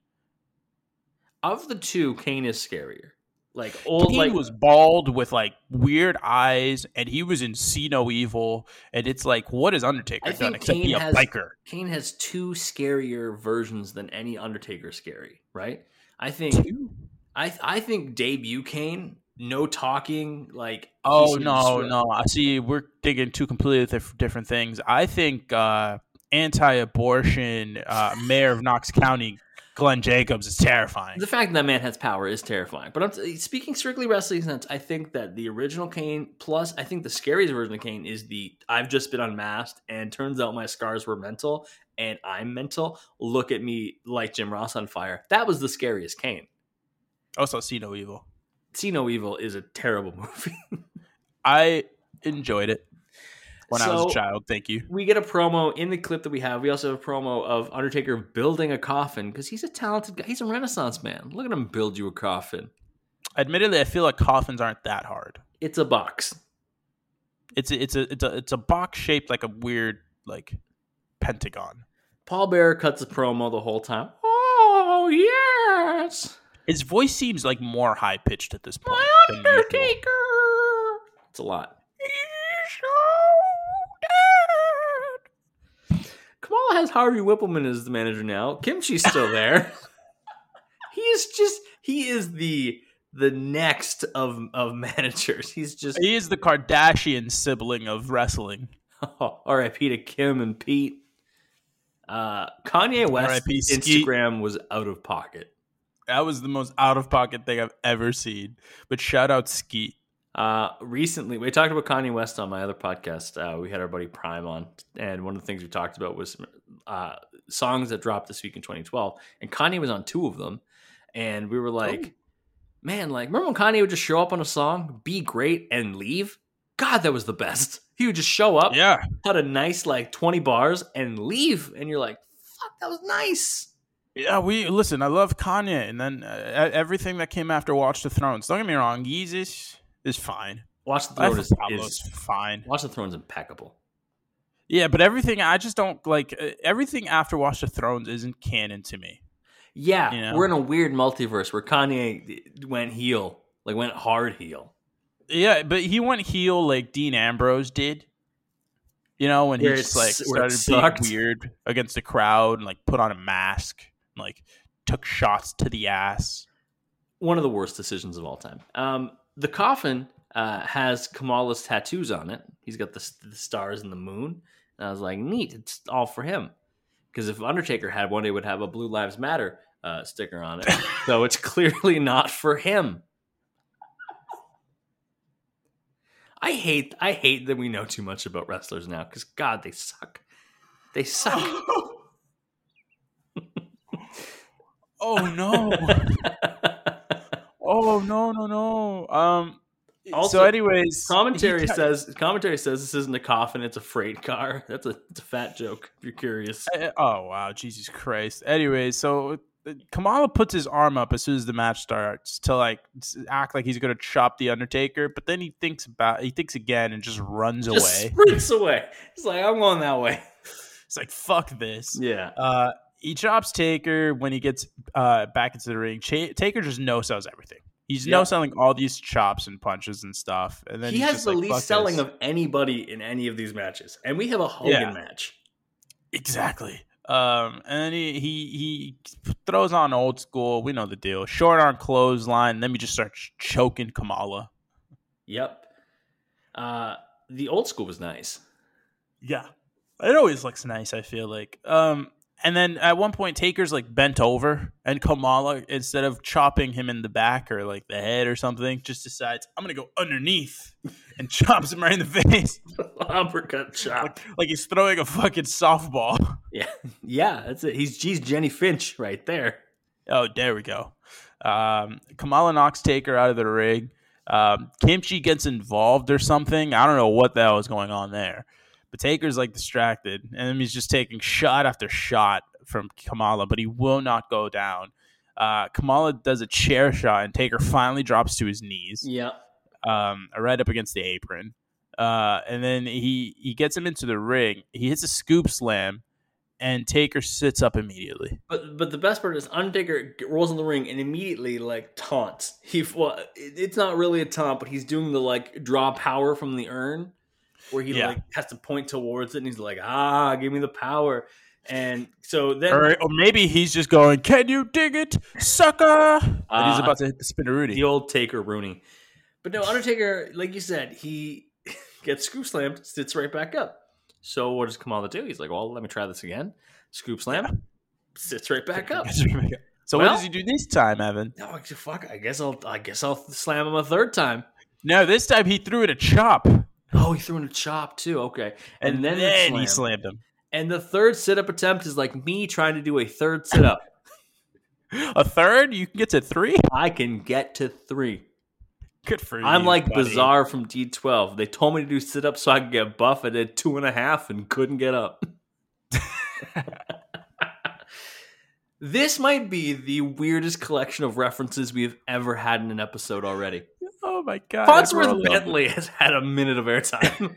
Of the two, Kane is scarier. Like old, Kane like was bald with like weird eyes, and he was in See No Evil. And it's like, what has Undertaker I done think except Kane be a has biker? Kane has two scarier versions than any Undertaker scary. Right? I think. Two? I I think debut Kane, no talking, like Oh he's- no, no! I see. We're digging two completely diff- different things. I think uh, anti-abortion uh, mayor of Knox County, Glenn Jacobs, is terrifying. The fact that that man has power is terrifying. But I'm t- speaking strictly wrestling sense, I think that the original Kane, plus I think the scariest version of Kane is the I've just been unmasked and turns out my scars were mental and I'm mental. Look at me like Jim Ross on fire. That was the scariest Kane. Also, See No Evil. See No Evil is a terrible movie. I enjoyed it when I was So- a child. Thank you. We get a promo in the clip that we have. We also have a promo of Undertaker building a coffin because he's a talented guy. He's a Renaissance man. Look at him build you a coffin. Admittedly, I feel like coffins aren't that hard. It's a box. It's a, it's a it's a it's a box shaped like a weird like pentagon. Paul Bearer cuts a promo the whole time. Oh, yes. His voice seems like more high pitched at this point. My than usual. Undertaker. It's a lot. Kamala has Harvey Whippleman as the manager now. Kimchi's still there. he is just he is the the next of of managers. He's just He is the Kardashian sibling of wrestling. oh, R I P to Kim and Pete. Uh, Kanye West's R I P Skeet. Instagram was out of pocket. That was the most out of pocket thing I've ever seen. But shout out Skeet. Uh, recently, we talked about Kanye West on my other podcast. Uh, we had our buddy Prime on, and one of the things we talked about was uh, songs that dropped this week in twenty twelve. And Kanye was on two of them, and we were like, Ooh. "Man, like, remember when Kanye would just show up on a song, be great, and leave? God, that was the best. He would just show up, Yeah. had a nice like twenty bars, and leave, and you're like, fuck, that was nice." Yeah, we listen. I love Kanye, and then uh, everything that came after Watch the Thrones. Don't get me wrong, Yeezus is fine. Watch the I Throne think is, Pablo's is fine. Watch the Throne's impeccable. Yeah, but everything I just don't like. Uh, everything after Watch the Thrones isn't canon to me. Yeah, You know? we're in a weird multiverse where Kanye went heel, like went hard heel. Yeah, but he went heel like Dean Ambrose did. You know, when he Where just it's- like where it started sucked. being weird against the crowd and like put on a mask, and, like took shots to the ass. One of the worst decisions of all time. Um, the coffin uh, has Kamala's tattoos on it. He's got the, the stars and the moon. And I was like, neat. It's all for him. Because if Undertaker had one, it would have a Blue Lives Matter uh, sticker on it. So it's clearly not for him. I hate I hate that we know too much about wrestlers now because God, they suck. They suck. Oh no! Oh no no no! Um, Also, so, anyways, commentary he, says commentary says this isn't a coffin; it's a freight car. That's a, it's a fat joke. If you're curious. oh wow, Jesus Christ. Anyways, so Kamala puts his arm up as soon as the match starts to like act like he's gonna chop the Undertaker, but then he thinks about he thinks again and just runs just away. Sprints away. He's like, I'm going that way. It's like, fuck this. Yeah. Uh, he chops Taker when he gets uh, back into the ring. Ch- Taker just no sells everything. He's yep. no selling all these chops and punches and stuff. And then he he's has just the like, least selling this. of anybody in any of these matches. And we have a Hogan yeah. match. Exactly. Um, and then he, he he throws on old school. We know the deal. Short arm clothesline. Then we just start choking Kamala. Yep. Uh, the old school was nice. Yeah. It always looks nice, I feel like. Um, and then at one point, Taker's like bent over, and Kamala, instead of chopping him in the back or like the head or something, just decides, I'm going to go underneath and chops him right in the face. Uppercut chop. Like, like he's throwing a fucking softball. Yeah. Yeah, that's it. He's, he's Jenny Finch right there. Oh, there we go. Um, Kamala knocks Taker out of the ring. Um, Kimchi gets involved or something. I don't know what the hell is going on there. But Taker's like distracted, and he's just taking shot after shot from Kamala, but he will not go down. Uh, Kamala does a chair shot, and Taker finally drops to his knees. Yeah. Um, right up against the apron. Uh, and then he, he gets him into the ring. He hits a scoop slam, and Taker sits up immediately. But but the best part is Undertaker rolls in the ring and immediately like taunts. He well, it's not really a taunt, but he's doing the like draw power from the urn, where he yeah. like has to point towards it, and he's like, ah, give me the power. And so then, or, or maybe he's just going, can you dig it, sucker? Uh, and he's about to hit the Spinaroonie. The old Taker Rooney. But no, Undertaker, like you said, he gets scoop slammed, sits right back up. So what does Kamala do? He's like, well, let me try this again. Scoop slam, yeah. sits right back up. So well, what does he do this time, Evan? No, fuck. I guess I'll. I guess I'll slam him a third time. No, this time he threw it a chop. Oh, he threw in a chop too. Okay, and, and then, then slammed. he slammed him. And the third sit-up attempt is like me trying to do a third sit-up. A third? You can get to three? I can get to three. Good for you. I'm like buddy. Bizarre from D twelve. They told me to do sit-ups so I could get buff. I did two and a half and couldn't get up. This might be the weirdest collection of references we've ever had in an episode already. Oh my god. Farnsworth Bentley has had a minute of airtime.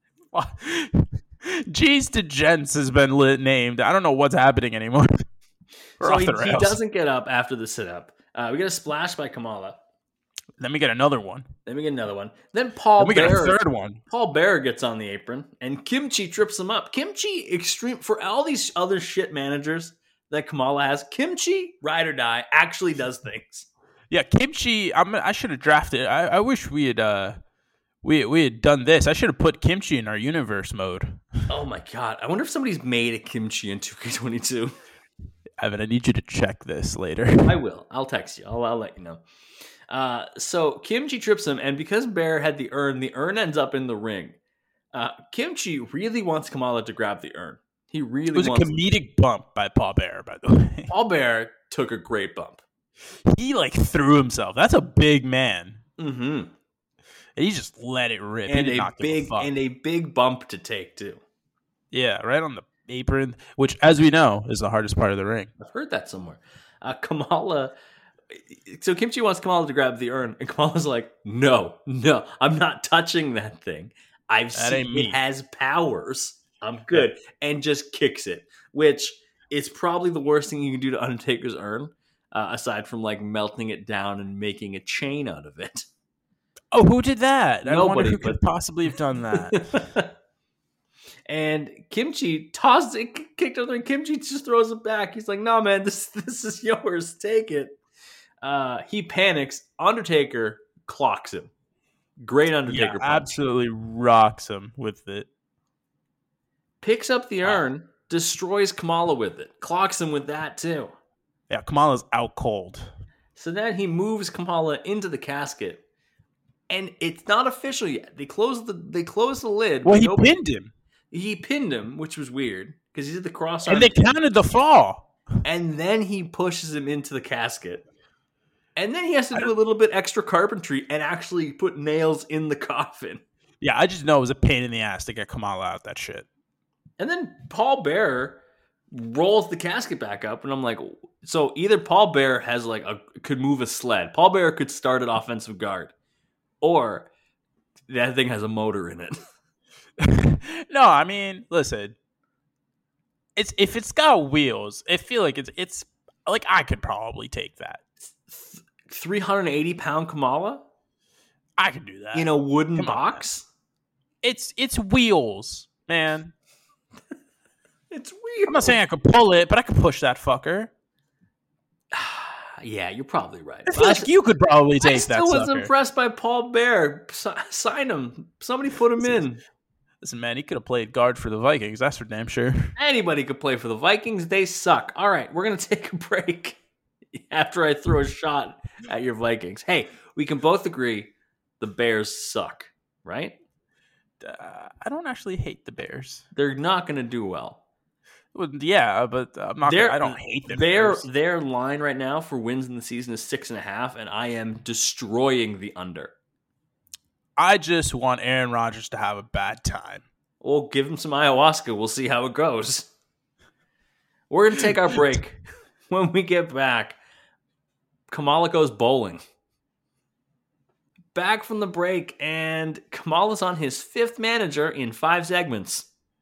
G's to Gents has been lit named. I don't know what's happening anymore. So he, he doesn't get up after the sit-up. Uh, we get a splash by Kamala. Then we get another one. Then we get another one. Then Paul then we Bearer, get a third one. Paul Bearer gets on the apron, and Kimchi trips him up. Kimchi, extreme for all these other shit managers that Kamala has, Kimchi, ride or die, actually does things. Yeah, Kimchi, I'm, I should have drafted. I, I wish we had uh, we we had done this. I should have put Kimchi in our universe mode. Oh my god! I wonder if somebody's made a Kimchi in two K twenty-two. Evan, I need you to check this later. I will. I'll text you. I'll, I'll let you know. Uh, so Kimchi trips him, and because Bear had the urn, the urn ends up in the ring. Uh, Kimchi really wants Kamala to grab the urn. He really it was wants a comedic to. bump by Paul Bearer, by the way. Paul Bearer took a great bump. He like threw himself. That's a big man. Mm-hmm. And he just let it rip. And a big a and a big bump to take too. Yeah, right on the apron, which, as we know, is the hardest part of the ring. I've heard that somewhere. Uh, Kamala. So Kimchi wants Kamala to grab the urn, and Kamala's like, "No, no, I'm not touching that thing. I've that seen it has powers. I'm good," yeah. and just kicks it, which is probably the worst thing you can do to Undertaker's urn, uh, aside from like melting it down and making a chain out of it. Oh, who did that? Nobody, I wonder who but... could possibly have done that. And Kimchi tosses it, kicked over, and Kimchi just throws it back. He's like, "No, man, this this is yours. Take it." Uh, he panics. Undertaker clocks him. Great Undertaker yeah, punch. Absolutely rocks him with it. Picks up the urn, wow. destroys Kamala with it. Clocks him with that too. Yeah, Kamala's out cold. So then he moves Kamala into the casket, and it's not official yet. They close the they close the lid. Well, he nobody, pinned him. He pinned him, which was weird because he did the cross. And they counted the fall. And then he pushes him into the casket. And then he has to do a little bit extra carpentry and actually put nails in the coffin. Yeah, I just know it was a pain in the ass to get Kamala out that shit. And then Paul Bearer rolls the casket back up, and I'm like, so either Paul Bearer has like a could move a sled. Paul Bearer could start at offensive guard, or that thing has a motor in it. No, I mean, listen, it's if it's got wheels, I feel like it's it's like I could probably take that. three hundred eighty pound Kamala? I could do that in a wooden Come box. On, it's it's wheels, man. It's weird. I'm not saying I could pull it, but I could push that fucker. Yeah, you're probably right. I feel like you could probably take that. I still that was sucker. impressed by Paul Bear. S- sign him. Somebody put him listen, in. Listen, man, he could have played guard for the Vikings. That's for damn sure. Anybody could play for the Vikings. They suck. All right, we're gonna take a break after I throw a shot at your Vikings. Hey, we can both agree the Bears suck, right? Uh, I don't actually hate the Bears. They're not gonna do well. Well, yeah, but I'm not. Gonna, I don't hate them. Their their line right now for wins in the season is six and a half, and I am destroying the under. I just want Aaron Rodgers to have a bad time. Well, give him some ayahuasca. We'll see how it goes. We're gonna take our break. When we get back, Kamala goes bowling. Back from the break, and Kamala's on his fifth manager in five segments.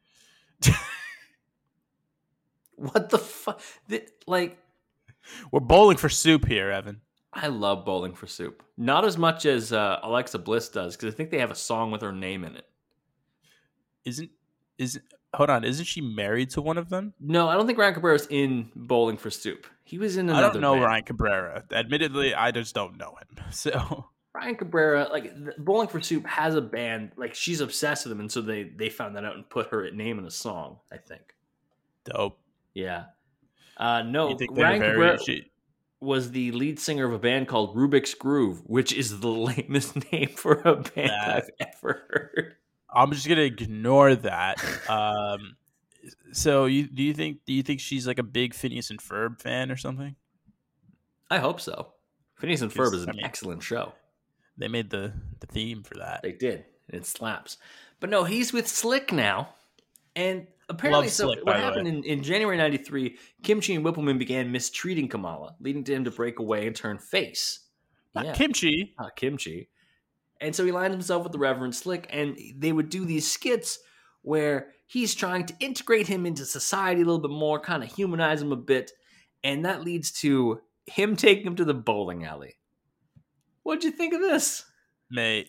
What the fuck? Like, we're bowling for soup here, Evan. I love Bowling for Soup. Not as much as uh, Alexa Bliss does, because I think they have a song with her name in it. Isn't isn't hold on? Isn't she married to one of them? No, I don't think Ryan Cabrera's in Bowling for Soup. He was in another. I don't know band. Ryan Cabrera. Admittedly, I just don't know him. So Ryan Cabrera, like Bowling for Soup, has a band. Like she's obsessed with him, and so they they found that out and put her name in a song. I think. Dope. Yeah. Uh, no, You think Ryan very, Cabrera she, was the lead singer of a band called Rubik's Groove, which is the lamest name for a band that, I've ever heard. I'm just gonna ignore that. Um, so you do you think do you think she's like a big Phineas and Ferb fan or something? I hope so. Phineas and Ferb is an I mean, excellent show. They made the, the theme for that. They did. It slaps. But no, he's with Slick now. And apparently, Love so Slick, what by the happened way. in, in January ninety-three, Kimchi and Whippleman began mistreating Kamala, leading to him to break away and turn face. Not Yeah. kimchi. Uh, Kimchi. And so he lined himself with the Reverend Slick, and they would do these skits where he's trying to integrate him into society a little bit more, kind of humanize him a bit. And that leads to him taking him to the bowling alley. What'd you think of this? Mate,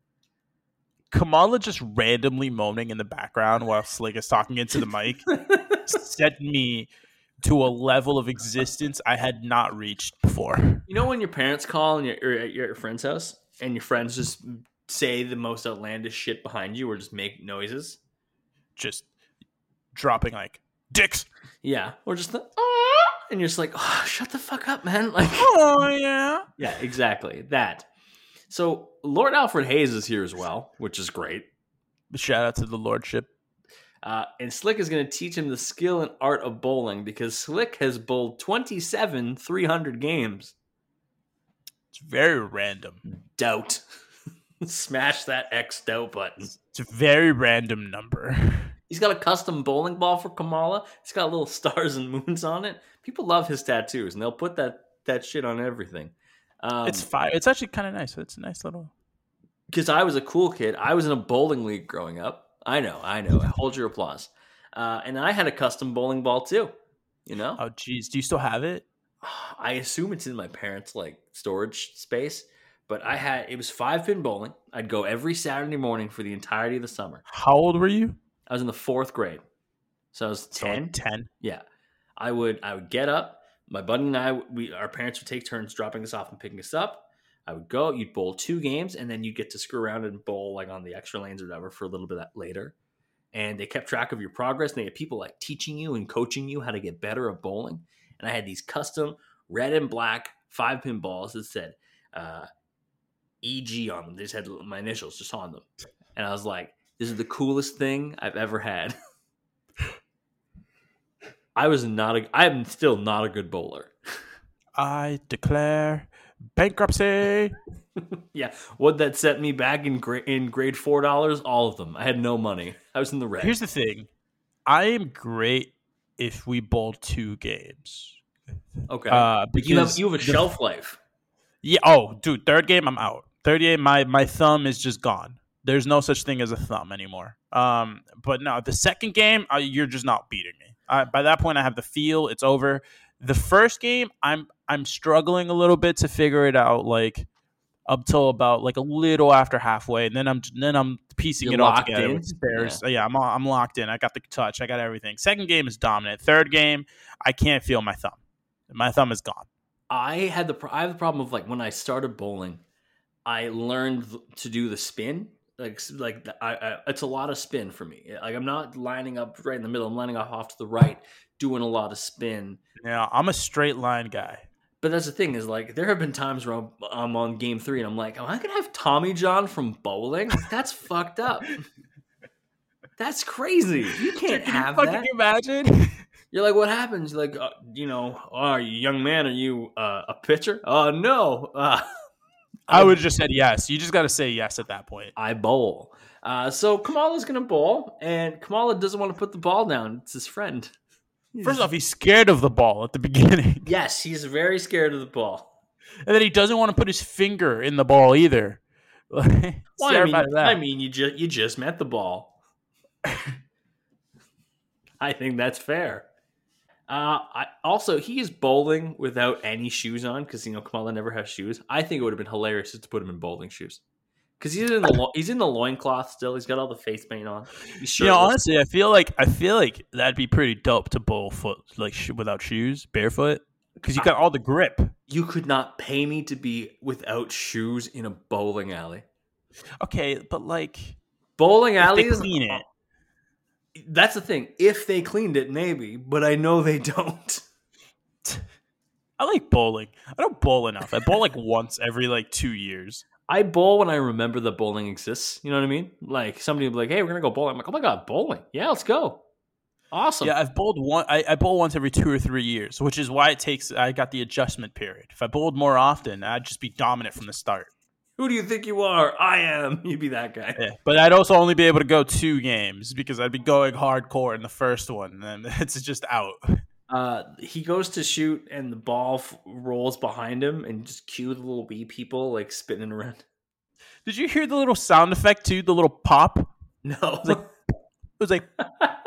Kamala just randomly moaning in the background while Slick is talking into the mic set me to a level of existence I had not reached before. You know when your parents call and you're, you're at your friend's house and your friends just say the most outlandish shit behind you or just make noises? Just dropping like dicks. Yeah. Or just the, and you're just like, oh, shut the fuck up, man. Like, Oh, yeah. yeah, exactly. That. So Lord Alfred Hayes is here as well, which is great. Shout out to the Lordship. Uh, and Slick is going to teach him the skill and art of bowling because Slick has bowled twenty-seven three hundred games. It's very random. Doubt. Smash that X doubt button. It's a very random number. He's got a custom bowling ball for Kamala. It's got little stars and moons on it. People love his tattoos, and they'll put that, that shit on everything. Um, it's fire. It's actually kind of nice. It's a nice little. Because I was a cool kid. I was in a bowling league growing up. I know, I know. Hold your applause. Uh, and I had a custom bowling ball too. You know? Oh, geez. Do you still have it? I assume it's in my parents' like storage space. But I had it was five pin bowling. I'd go every Saturday morning for the entirety of the summer. How old were you? I was in the fourth grade, so I was So ten. like ten. Yeah, I would. I would get up. My buddy and I, we our parents would take turns dropping us off and picking us up. I would go. You'd bowl two games, and then you'd get to screw around and bowl like on the extra lanes or whatever for a little bit later. And they kept track of your progress. And they had people like teaching you and coaching you how to get better at bowling. And I had these custom red and black five pin balls that said uh, E G on them. They just had my initials just on them. And I was like, this is the coolest thing I've ever had. I was not a, I am still not a good bowler. I declare Bankruptcy. Yeah, would that set me back in grade in grade four dollars? All of them. I had no money. I was in the red. Here's the thing. I am great if we bowl two games. Okay, Uh, because you have because you have a the- shelf life. Yeah. Oh, dude. Third game, I'm out. Third game, my my thumb is just gone. There's no such thing as a thumb anymore. Um, but no, the second game, uh, you're just not beating me. Uh, by that point, I have the feel. It's over. The first game, I'm I'm struggling a little bit to figure it out. Like up till about like a little after halfway, and then I'm then I'm piecing You're it all locked together in? with spares. Yeah, yeah I'm I'm locked in. I got the touch. I got everything. Second game is dominant. Third game, I can't feel my thumb. My thumb is gone. I had the pro- I have the problem of like when I started bowling, I learned to do the spin. Like like I, I, it's a lot of spin for me. Like I'm not lining up right in the middle. I'm lining off off to the right, doing a lot of spin. Yeah, I'm a straight line guy. But that's the thing is like there have been times where I'm, I'm on game three and I'm like, am I gonna have Tommy John from bowling? That's fucked up. That's crazy. You can't Can have you that. fucking imagine? You're like, what happens? You're like, uh, you know, oh, young man, are you uh, a pitcher? Oh, uh, no. Uh, I would have just said yes. You just got to say yes at that point. I bowl. Uh, so Kamala's going to bowl, and Kamala doesn't want to put the ball down. It's his friend. First off, he's scared of the ball at the beginning. Yes, he's very scared of the ball. And then he doesn't want to put his finger in the ball either. Well, I, mean, I mean, you just you just met the ball. I think that's fair. Uh, I, also, he is bowling without any shoes on because you know Kamala never has shoes. I think it would have been hilarious to put him in bowling shoes because he's in the lo- he's in the loincloth still. He's got all the face paint on. You know, honestly, I feel like I feel like that'd be pretty dope to bowl foot like sh- without shoes, barefoot, because you got all the grip. You could not pay me to be without shoes in a bowling alley. Okay, but like bowling alleys, clean it. That's the thing. If they cleaned it, maybe, but I know they don't. I like bowling. I don't bowl enough. I bowl like once every like two years. I bowl when I remember that bowling exists. You know what I mean? Like somebody will be like, "Hey, we're gonna go bowling." I'm like, "Oh my god, bowling! Yeah, let's go." Awesome. Yeah, I've bowled one. I, I bowl once every two or three years, which is why it takes. I got the adjustment period. If I bowled more often, I'd just be dominant from the start. Who do you think you are? I am. You'd be that guy. Yeah, but I'd also only be able to go two games because I'd be going hardcore in the first one, and it's just out. Uh, he goes to shoot, and the ball f- rolls behind him, and just cue the little wee people like spinning around. Did you hear the little sound effect too? The little pop. No, it was like. It was like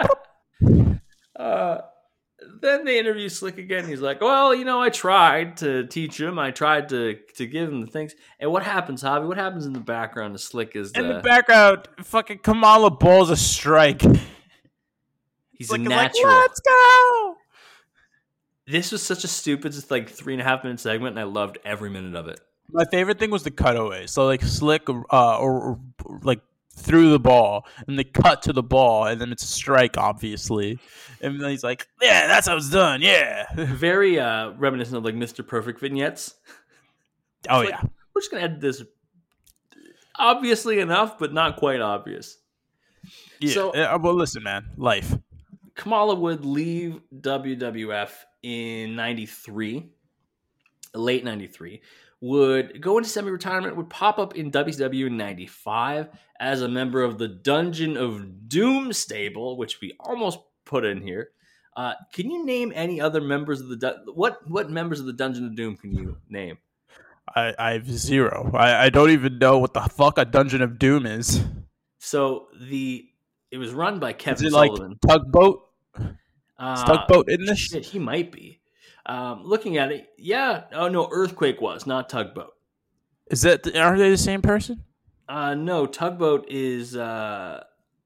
uh, then they interview Slick again. He's like, "Well, you know, I tried to teach him. I tried to to give him the things." And what happens, Javi? What happens in the background to Slick is in uh, the background, fucking Kamala bowls a strike. He's Slick a is natural. Like, let's go. This was such a stupid, just like three and a half minute segment, and I loved every minute of it. My favorite thing was the cutaway. So like Slick, uh, or, or like. threw the ball and they cut to the ball and then it's a strike, obviously, and then he's like, yeah, that's how it's done. Yeah. Very uh reminiscent of like Mister Perfect vignettes. Oh like, yeah, we're just gonna edit this obviously enough but not quite obvious. Yeah. So uh, well, listen, man, life. Kamala would leave W W F in ninety-three, late ninety-three, would go into semi-retirement, would pop up in W C W in ninety-five as a member of the Dungeon of Doom stable, which we almost put in here. Uh, can you name any other members of the du- what what members of the Dungeon of Doom can you name? I, I have zero. I, I don't even know what the fuck a Dungeon of Doom is. So the it was run by Kevin is it Sullivan. Like Tugboat? Uh, is Tugboat in this? Shit, he might be. Um, looking at it, yeah. Oh no, Earthquake was not Tugboat. Is that the, are they the same person? Uh, no, Tugboat is uh,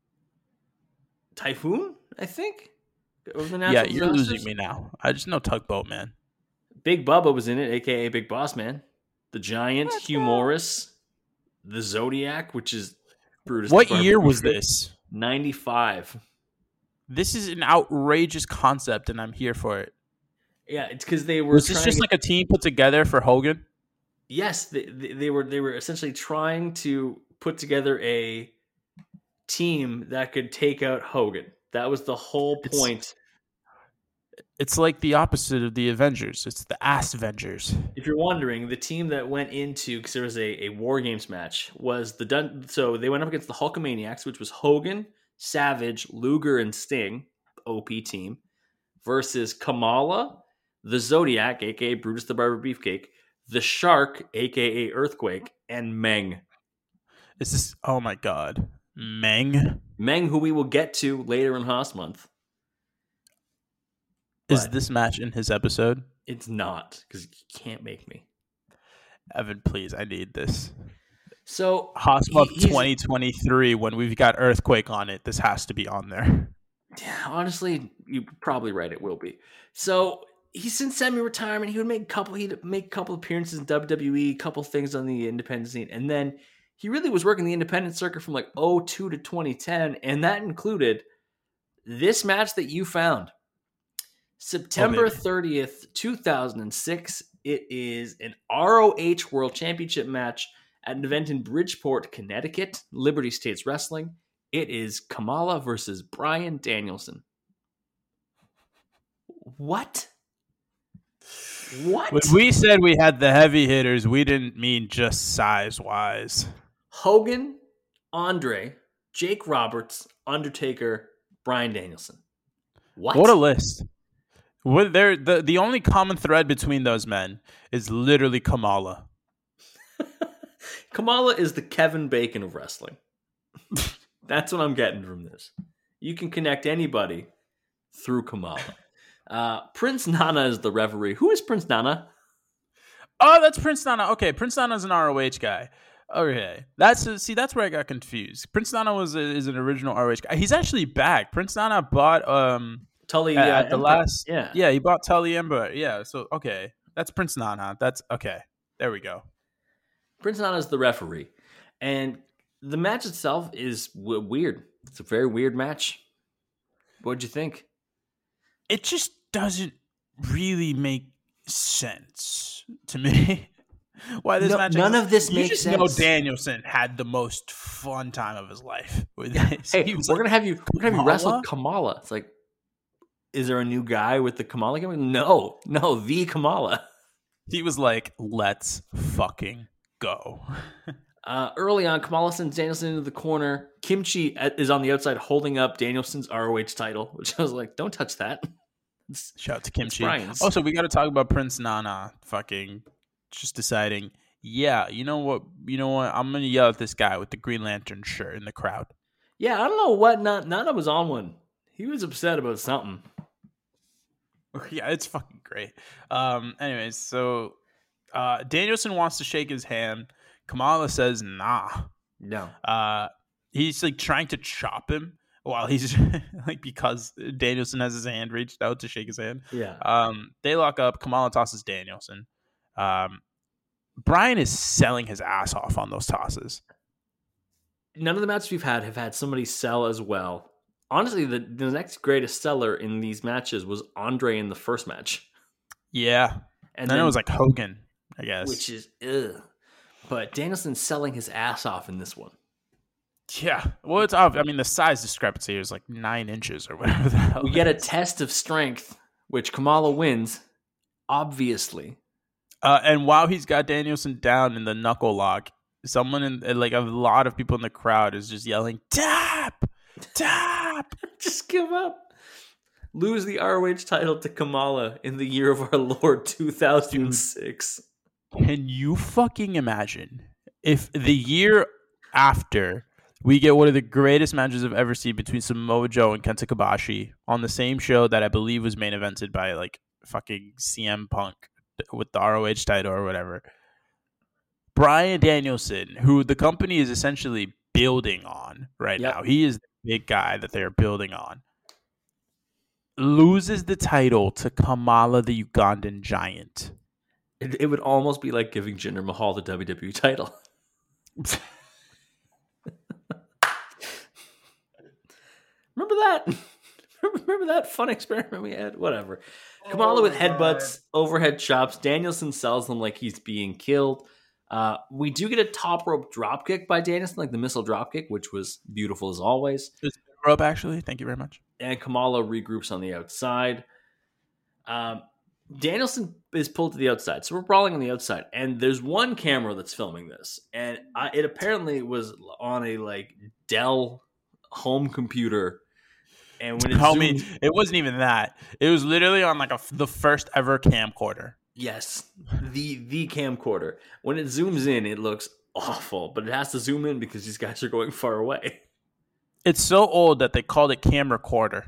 Typhoon, I think. Yeah, you're disasters. Losing me now. I just know Tugboat, man. Big Bubba was in it, a k a. Big Boss Man. The Giant, Let's Hugh go. Morris, the Zodiac, which is Brutus. What year was this? ninety-five. This is an outrageous concept, and I'm here for it. Yeah, it's because they were. Was this just to... like a team put together for Hogan? Yes, they, they were. They were essentially trying to put together a team that could take out Hogan. That was the whole point. It's like the opposite of the Avengers. It's the Ass Avengers. If you're wondering, the team that went into, because there was a, a War Games match, was the Dun- so they went up against the Hulkamaniacs, which was Hogan, Savage, Luger, and Sting, O P team, versus Kamala, the Zodiac, aka Brutus the Barber Beefcake, the Shark, aka Earthquake, and Meng. Is this? Oh my God, Meng. Meng, who we will get to later in Haas Month. Is this match in his episode? It's not, because you can't make me. Evan, please, I need this. So Haas Month twenty twenty-three, when we've got Earthquake on it, this has to be on there. Yeah, honestly, you're probably right. It will be. So he's in semi-retirement. He would make a couple. He'd make a couple appearances in W W E, a couple things on the independent scene, and then he really was working the independent circuit from like oh two to twenty ten, and that included this match that you found, September thirtieth, two thousand six. It is an R O H World Championship match at an event in Bridgeport, Connecticut, Liberty States Wrestling. It is Kamala versus Bryan Danielson. What? What? When we said we had the heavy hitters, we didn't mean just size-wise. Hogan, Andre, Jake Roberts, Undertaker, Bryan Danielson. What? What a list. What, they're, the, the only common thread between those men is literally Kamala. Kamala is the Kevin Bacon of wrestling. That's what I'm getting from this. You can connect anybody through Kamala. Uh, Prince Nana is the referee. Who is Prince Nana? Oh, that's Prince Nana. Okay, Prince Nana's an R O H guy. Okay, that's uh, see, that's where I got confused. Prince Nana was a, is an original R O H guy. He's actually back. Prince Nana bought um Tully at, uh, at the Empire. last yeah yeah he bought Tully Ember. Yeah, so okay, that's Prince Nana. That's okay. There we go. Prince Nana is the referee, and the match itself is w- weird. It's a very weird match. What'd you think? It just doesn't really make sense to me. Why this no, match? None exists. of this you makes just sense. know Danielson had the most fun time of his life with this. Hey, He we're was like, gonna have you. We're gonna have you wrestle Kamala? Kamala. It's like, is there a new guy with the Kamala gimmick? No, no, the Kamala. He was like, "Let's fucking go." Uh, early on, Kamala sends Danielson into the corner. Kimchi is on the outside holding up Danielson's R O H title, which I was like, don't touch that. It's, Shout out to Kimchi. Bryan's. Also, we got to talk about Prince Nana fucking just deciding, yeah, you know what? You know what? I'm going to yell at this guy with the Green Lantern shirt in the crowd. Yeah, I don't know what. Not, Nana was on one. He was upset about something. Yeah, it's fucking great. Um, anyways, so uh, Danielson wants to shake his hand. Kamala says, nah. No. Uh, he's like trying to chop him while he's like, because Danielson has his hand reached out to shake his hand. Yeah. Um, they lock up. Kamala tosses Danielson. Um, Bryan is selling his ass off on those tosses. None of the matches we've had have had somebody sell as well. Honestly, the, the next greatest seller in these matches was Andre in the first match. Yeah. And, and then then it was like Hogan, I guess. Which is, ugh. But Danielson's selling his ass off in this one. Yeah. Well, it's obvious. I mean, the size discrepancy is like nine inches or whatever the hell. We get a test of strength, which Kamala wins, obviously. Uh, and while he's got Danielson down in the knuckle lock, someone in, like a lot of people in the crowd is just yelling, tap, tap. Just give up. Lose the R O H title to Kamala in the year of our Lord two thousand six. Dude, can you fucking imagine if the year after we get one of the greatest matches I've ever seen between Samoa Joe and Kenta Kobashi on the same show that I believe was main evented by like fucking C M Punk with the R O H title or whatever. Bryan Danielson, who the company is essentially building on right yep. now. He is the big guy that they are building on. Loses the title to Kamala the Ugandan Giant. It, it would almost be like giving Jinder Mahal the W W E title. Remember that? Remember that fun experiment we had? Whatever. Oh, Kamala with headbutts, overhead chops. Danielson sells them like he's being killed. Uh, we do get a top rope dropkick by Danielson, like the missile dropkick, which was beautiful as always. It's rope, actually. Thank you very much. And Kamala regroups on the outside. Um, Danielson is pulled to the outside, so we're brawling on the outside, and there's one camera that's filming this, and I, it apparently was on a like Dell home computer, and when it Homie, zoomed, it wasn't even that. It was literally on like a, the first ever camcorder. yes, the the camcorder. When it zooms in, it looks awful, but it has to zoom in because these guys are going far away. It's so old that they called it camera quarter.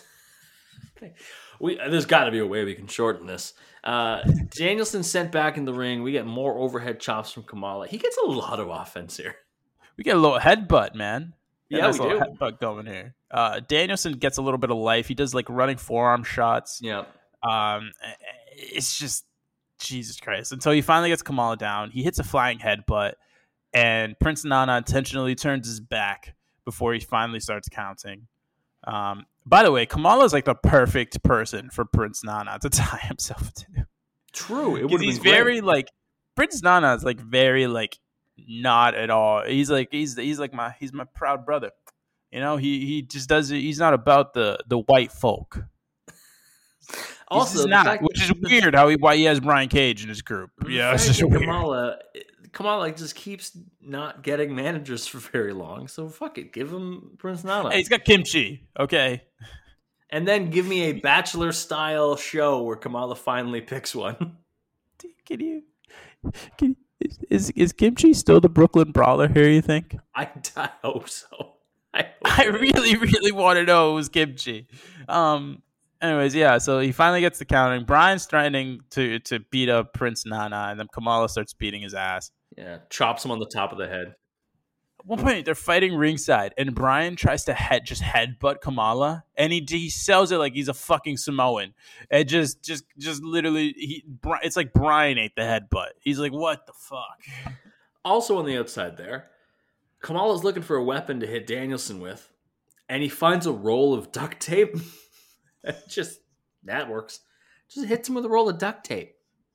We, there's got to be a way we can shorten this. Uh, Danielson sent back in the ring. We get more overhead chops from Kamala. He gets a lot of offense here. We get a little headbutt, man. Yeah, nice we little do. Headbutt going here. Uh, Danielson gets a little bit of life. He does like running forearm shots. Yeah. Um, it's just Jesus Christ. Until he finally gets Kamala down, he hits a flying headbutt, and Prince Nana intentionally turns his back before he finally starts counting. Um, by the way, Kamala is like the perfect person for Prince Nana to tie himself to. True. It would He's been very great. like Prince Nana is like very like not at all. He's like he's he's like my he's my proud brother. You know, he he just does he's not about the the white folk. Also, he's the not, fact- which is weird how he why he has Brian Cage in his group. the Yeah, it's fact just that weird. Kamala, Kamala just keeps not getting managers for very long. So fuck it, give him Prince Nana, Hey, he's got kimchi. Okay. and then give me a Bachelor style show where Kamala finally picks one. Can you? Can, is, is is kimchi still the Brooklyn Brawler here? You think? I, I hope so. I, hope I it is. really, really want to know who's kimchi. Um. Anyways, yeah. So he finally gets the counting. Brian's threatening to to beat up Prince Nana, and then Kamala starts beating his ass. Yeah, chops him on the top of the head. At one point, they're fighting ringside, and Brian tries to head just headbutt Kamala, and he he sells it like he's a fucking Samoan. And just just just literally, he it's like Brian ate the headbutt. He's like, what the fuck? Also on the outside there, Kamala's looking for a weapon to hit Danielson with, and he finds a roll of duct tape. Just that works. Just hits him with a roll of duct tape.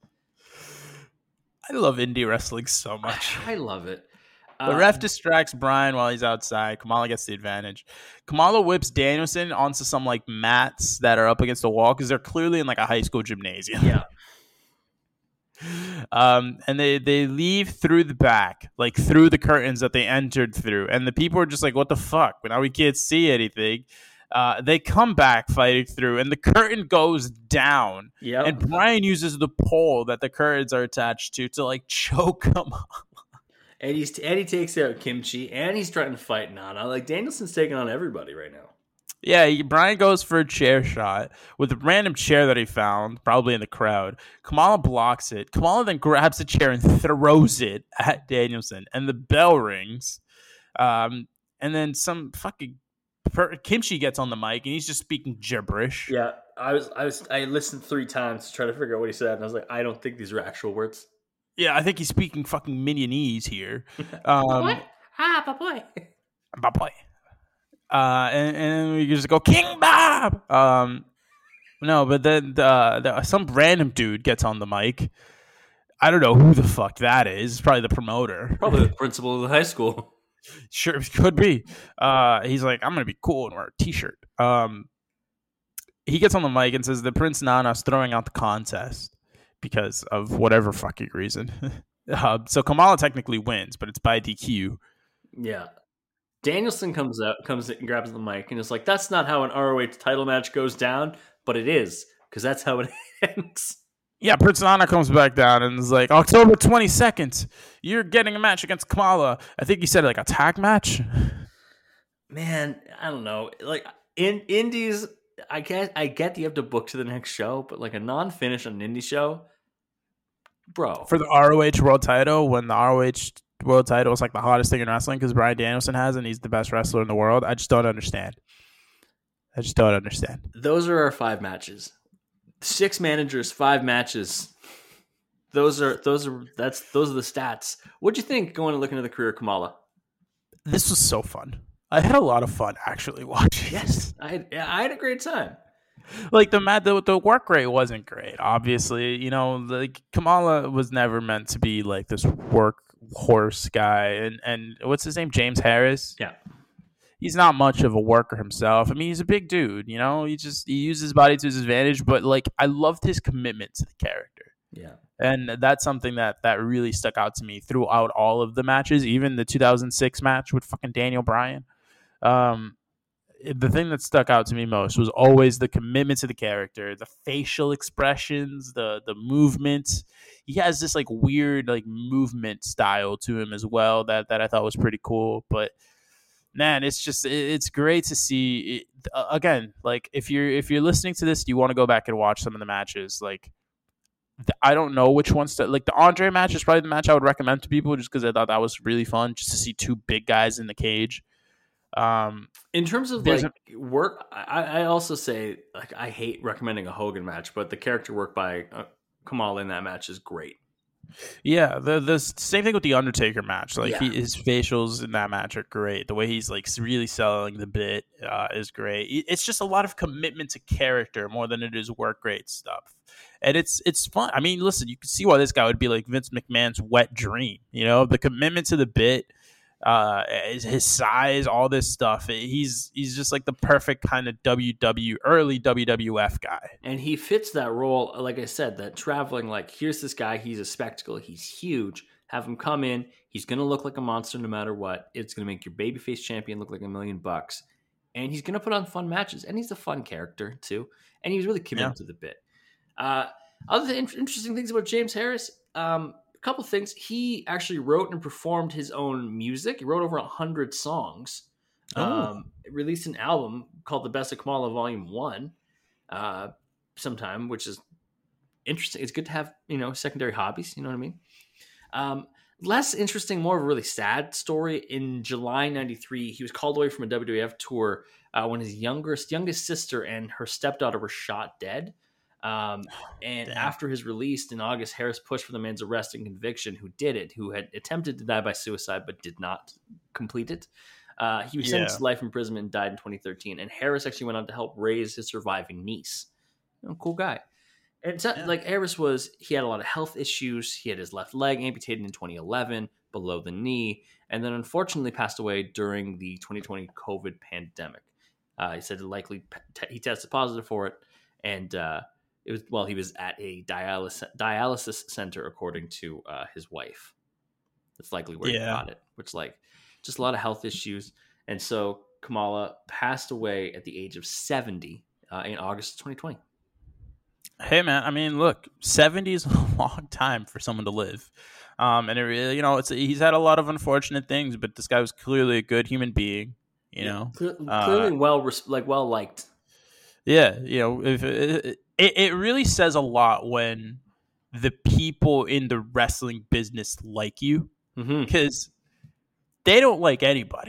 I love indie wrestling so much. I love it. The Uh, ref distracts Brian while he's outside. Kamala gets the advantage. Kamala whips Danielson onto some like mats that are up against the wall because they're clearly in like a high school gymnasium. Yeah. Um, and they, they leave through the back, like through the curtains that they entered through. And the people are just like, what the fuck? But now we can't see anything. Uh, they come back fighting through, and the curtain goes down. Yeah. And Brian uses the pole that the curtains are attached to to like choke them up. And he's and he takes out Kimchi, and he's trying to fight Nana. Like Danielson's taking on everybody right now. Yeah, he, Brian goes for a chair shot with a random chair that he found, probably in the crowd. Kamala blocks it. Kamala then grabs the chair and throws it at Danielson, and the bell rings. Um, and then some fucking per- Kimchi gets on the mic, and he's just speaking gibberish. Yeah, I was I was I listened three times to try to figure out what he said, and I was like, I don't think these are actual words. Yeah, I think he's speaking fucking Minionese here. Um, what? Ah, boy. Boy. Uh, and, and we just go King Bob. Um, no, but then the, the, some random dude gets on the mic. I don't know who the fuck that is. It's probably the promoter. Probably the principal of the high school. Sure, it could be. Uh, he's like, I'm gonna be cool and wear a t-shirt. Um, he gets on the mic and says that Prince Nana's throwing out the contest because of whatever fucking reason. uh, so Kamala technically wins, but it's by D Q. Yeah. Danielson comes out, comes in and grabs the mic, and is like, that's not how an R O H title match goes down, but it is, because that's how it ends. Yeah, Prince Nana comes back down and is like, October twenty-second, you're getting a match against Kamala. I think he said like a tag match. Man, I don't know. Like, in indies, I get, I get you have to book to the next show, but like a non-finish on an indie show, bro. For the R O H world title, when the R O H world title is like the hottest thing in wrestling because Bryan Danielson has and he's the best wrestler in the world. I just don't understand. I just don't understand. Those are our five matches. Six managers, five matches. Those are those are that's those are the stats. What'd you think going and looking at the career of Kamala? This was so fun. I had a lot of fun actually watching. Yes, I had, yeah, I had a great time. Like the mat, the, the work rate wasn't great. Obviously, you know, like Kamala was never meant to be like this work horse guy. And and what's his name? James Harris. Yeah. he's not much of a worker himself. I mean, he's a big dude, you know. He just he uses his body to his advantage. But like, I loved his commitment to the character. Yeah. And that's something that that really stuck out to me throughout all of the matches, even the two thousand six match with fucking Daniel Bryan. Um, the thing that stuck out to me most was always the commitment to the character, the facial expressions, the the movement. He has this like weird like movement style to him as well that that I thought was pretty cool. But man, it's just it's great to see it, uh, again. Like if you're if you're listening to this, you want to go back and watch some of the matches. Like I don't know which ones to like. The Andre match is probably the match I would recommend to people just because I thought that was really fun, just to see two big guys in the cage. Um, in terms of there's like work, I, I also say like I hate recommending a Hogan match, but the character work by uh, Kamala in that match is great. Yeah, the the same thing with the Undertaker match. Like Yeah. he, his facials in that match are great. The way he's like really selling the bit uh, is great. It- It's just a lot of commitment to character more than it is work rate stuff, and it's it's fun. I mean, listen, you can see why this guy would be like Vince McMahon's wet dream. You know, the commitment to the bit, uh, his, his size, all this stuff. He's he's just like the perfect kind of W W early W W F guy. And he fits that role, like I said, that traveling, like, here's this guy, he's a spectacle, he's huge. Have him come in, he's going to look like a monster no matter what. It's going to make your babyface champion look like a million bucks. And he's going to put on fun matches. And he's a fun character, too. And he was really committed Yeah. to the bit. Uh, other than interesting things about James Harris, um, a couple things. He actually wrote and performed his own music. He wrote over one hundred songs. Oh. Um, released an album called The Best of Kamala Volume one. Uh, sometime, which is interesting. It's good to have, you know, secondary hobbies. You know what I mean? Um, less interesting, more of a really sad story. In July ninety-three, he was called away from a W W F tour uh, when his youngest youngest sister and her stepdaughter were shot dead. Um, and Damn. after his release in August, Harris pushed for the man's arrest and conviction, who did it, who had attempted to die by suicide but did not complete it. Uh, he was sentenced Yeah. to life in prison and died in twenty thirteen. And Harris actually went on to help raise his surviving niece. You know, cool guy. And it's not, Yeah. like Harris was, he had a lot of health issues. He had his left leg amputated in twenty eleven below the knee, and then unfortunately passed away during the twenty twenty COVID pandemic. Uh, he said likely t- he tested positive for it, and uh, it was while he was at a dialysis dialysis center, according to uh, his wife. That's likely where Yeah. he got it. Which, like, just a lot of health issues, and so Kamala passed away at the age of seventy uh, in August of twenty twenty. Hey man, I mean, look, seventy is a long time for someone to live, um, and it really, you know, it's he's had a lot of unfortunate things, but this guy was clearly a good human being, you know. Cle- Uh, clearly well, res- like well liked. Yeah, you know, if it, it it really says a lot when the people in the wrestling business like you, Mm-hmm. because they don't like anybody.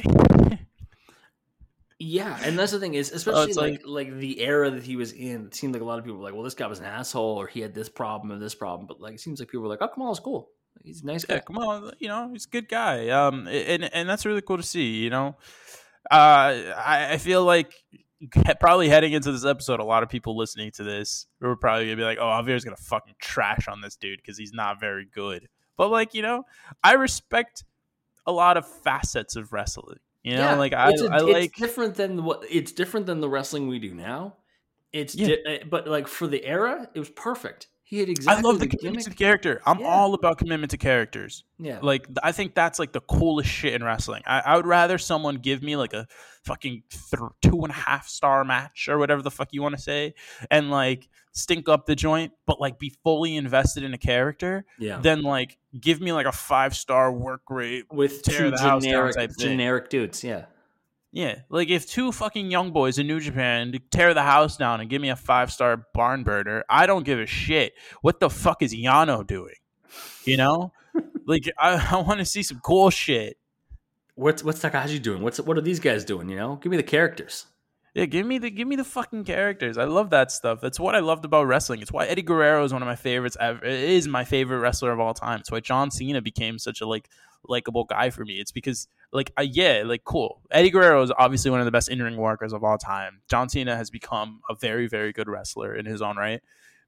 Yeah, and that's the thing is, especially it's like, like the era that he was in, it seemed like a lot of people were like, well, this guy was an asshole, or he had this problem and this problem. But like, it seems like people were like, oh, Kamala's cool. He's a nice guy. Yeah, come on, you know, he's a good guy. Um, and and that's really cool to see. You know, uh, I, I feel like probably heading into this episode, a lot of people listening to this were probably gonna be like, "Oh, Javier's gonna fucking trash on this dude because he's not very good." But like, you know, I respect a lot of facets of wrestling. You know, like I, it's, a, I it's like different than what it's different than the wrestling we do now. It's Yeah. di- but like for the era, it was perfect. He had exactly. I love the the commitment to gimmick. the character. I'm Yeah. all about commitment to characters. Yeah, Like, I think that's like the coolest shit in wrestling. I, I would rather someone give me like a fucking th- two and a half star match or whatever the fuck you want to say, and like stink up the joint, but like be fully invested in a character, yeah. than like give me like a five star work rate. With tear two the house down generic type thing. generic dudes. Yeah, Yeah, like if two fucking young boys in New Japan tear the house down and give me a five star barn burner, I don't give a shit. What the fuck is Yano doing? You know, like I, I want to see some cool shit. what's what's Takahashi doing? What's what are these guys doing? You know, give me the characters. Yeah, give me the give me the fucking characters. I love that stuff. That's what I loved about wrestling. It's why Eddie Guerrero is one of my favorites ever. It is my favorite wrestler of all time. It's why John Cena became such a like likable guy for me. It's because like I, yeah, like cool. Eddie Guerrero is obviously one of the best in-ring workers of all time. John Cena has become a very very good wrestler in his own right.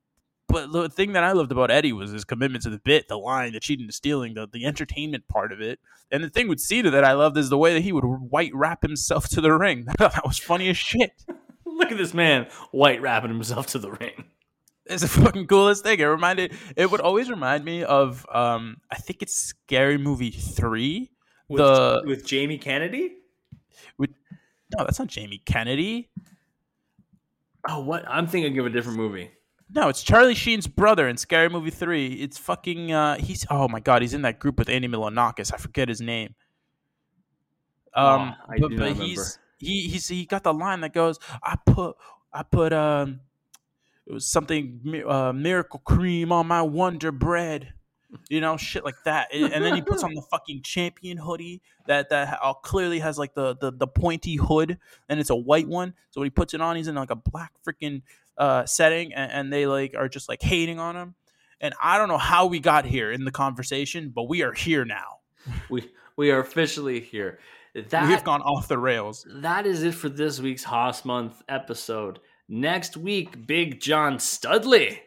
but the thing that I loved about Eddie was his commitment to the bit, the line, the cheating, the stealing, the, the entertainment part of it. And the thing with Cena that I loved is the way that he would white wrap himself to the ring. That was funny as shit. Look at this man white wrapping himself to the ring. It's the fucking coolest thing. It reminded, it would always remind me of, um, I think it's Scary Movie three. With, the with Jamie Kennedy? With, no, that's not Jamie Kennedy. Oh, what? I'm thinking of a different movie. No, it's Charlie Sheen's brother in Scary Movie three. It's fucking, uh, he's, oh my God, he's in that group with Andy Milonakis. I forget his name. Um, oh, I but, do but not remember. he's, he, he's, he got the line that goes, I put, I put, um, it was something, uh, miracle cream on my Wonder Bread. You know, shit like that. And then he puts on the fucking champion hoodie that that clearly has like the, the the pointy hood, and it's a white one. So when he puts it on, he's in like a black freaking uh, setting, and, and they like are just like hating on him. And I don't know how we got here in the conversation, but we are here now. We we are officially here. That, we have gone off the rails. That is it for this week's Haas Month episode. Next week, Big John Studley.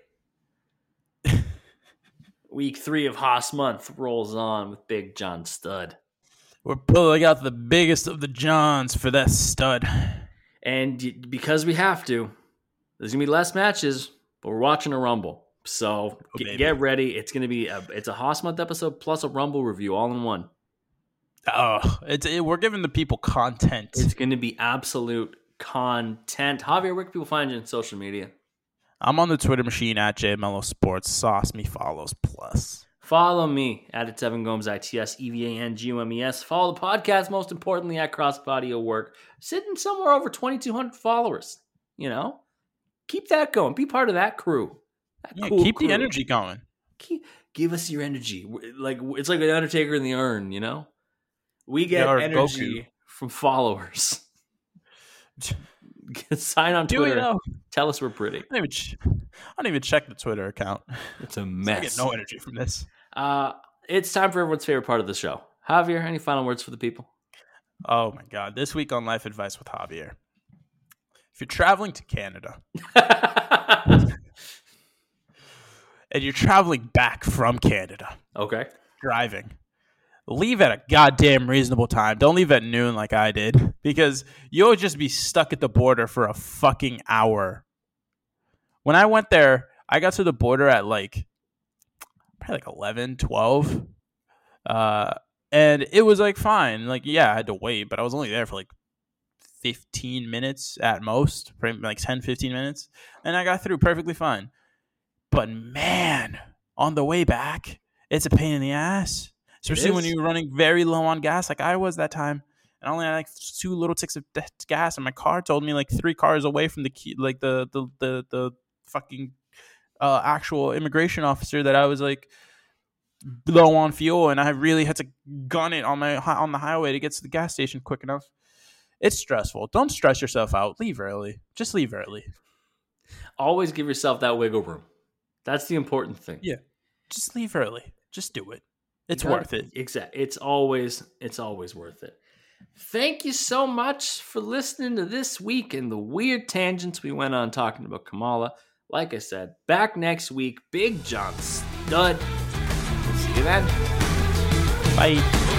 Week three of Haas Month rolls on with Big John Stud. We're pulling out the biggest of the Johns for that stud. And because we have to, there's going to be less matches, but we're watching a Rumble. So oh, get, get ready. It's going to be a, it's a Haas Month episode plus a Rumble review all in one. Oh, it's it, we're giving the people content. It's going to be absolute content. Javier, where can people find you on social media? I'm on the Twitter machine at J M L O Sports. Sauce me follows plus. Follow me at it's Evan Gomes, I T S E V A N G O M E S. Follow the podcast, most importantly, at CrossBody of Work. Sitting somewhere over twenty-two hundred followers. You know? Keep that going. Be part of that crew. That yeah, cool keep crew. the energy going. Keep, give us your energy. Like It's like an Undertaker in the urn, you know? We get yeah, energy Goku. From followers. Sign on Do Twitter. Tell us we're pretty. I don't, even ch- I don't even check the Twitter account. It's a mess. I get no energy from this. Uh, it's time for everyone's favorite part of the show. Javier, any final words for the people? Oh, my God. This week on Life Advice with Javier. If you're traveling to Canada and you're traveling back from Canada. Okay. Driving. Leave at a goddamn reasonable time. Don't leave at noon like I did, because you'll just be stuck at the border for a fucking hour. When I went there, I got to the border at like probably like eleven, twelve. Uh, and it was like fine. Like, yeah, I had to wait, but I was only there for like fifteen minutes at most, like ten, fifteen minutes. And I got through perfectly fine. But man, on the way back, it's a pain in the ass. Especially when you're running very low on gas like I was that time. And I only had like two little ticks of gas, and my car told me like three cars away from the key, like the the the, the fucking uh, actual immigration officer that I was like low on fuel, and I really had to gun it on my on the highway to get to the gas station quick enough. It's stressful. Don't stress yourself out. Leave early. Just leave early. Always give yourself that wiggle room. That's the important thing. Yeah. Just leave early. Just do it. It's gotta, worth it. Exactly. It's always it's always worth it. Thank you so much for listening to this week and the weird tangents we went on talking about Kamala. Like I said, back next week, Big John Stud. We'll see you then. Bye.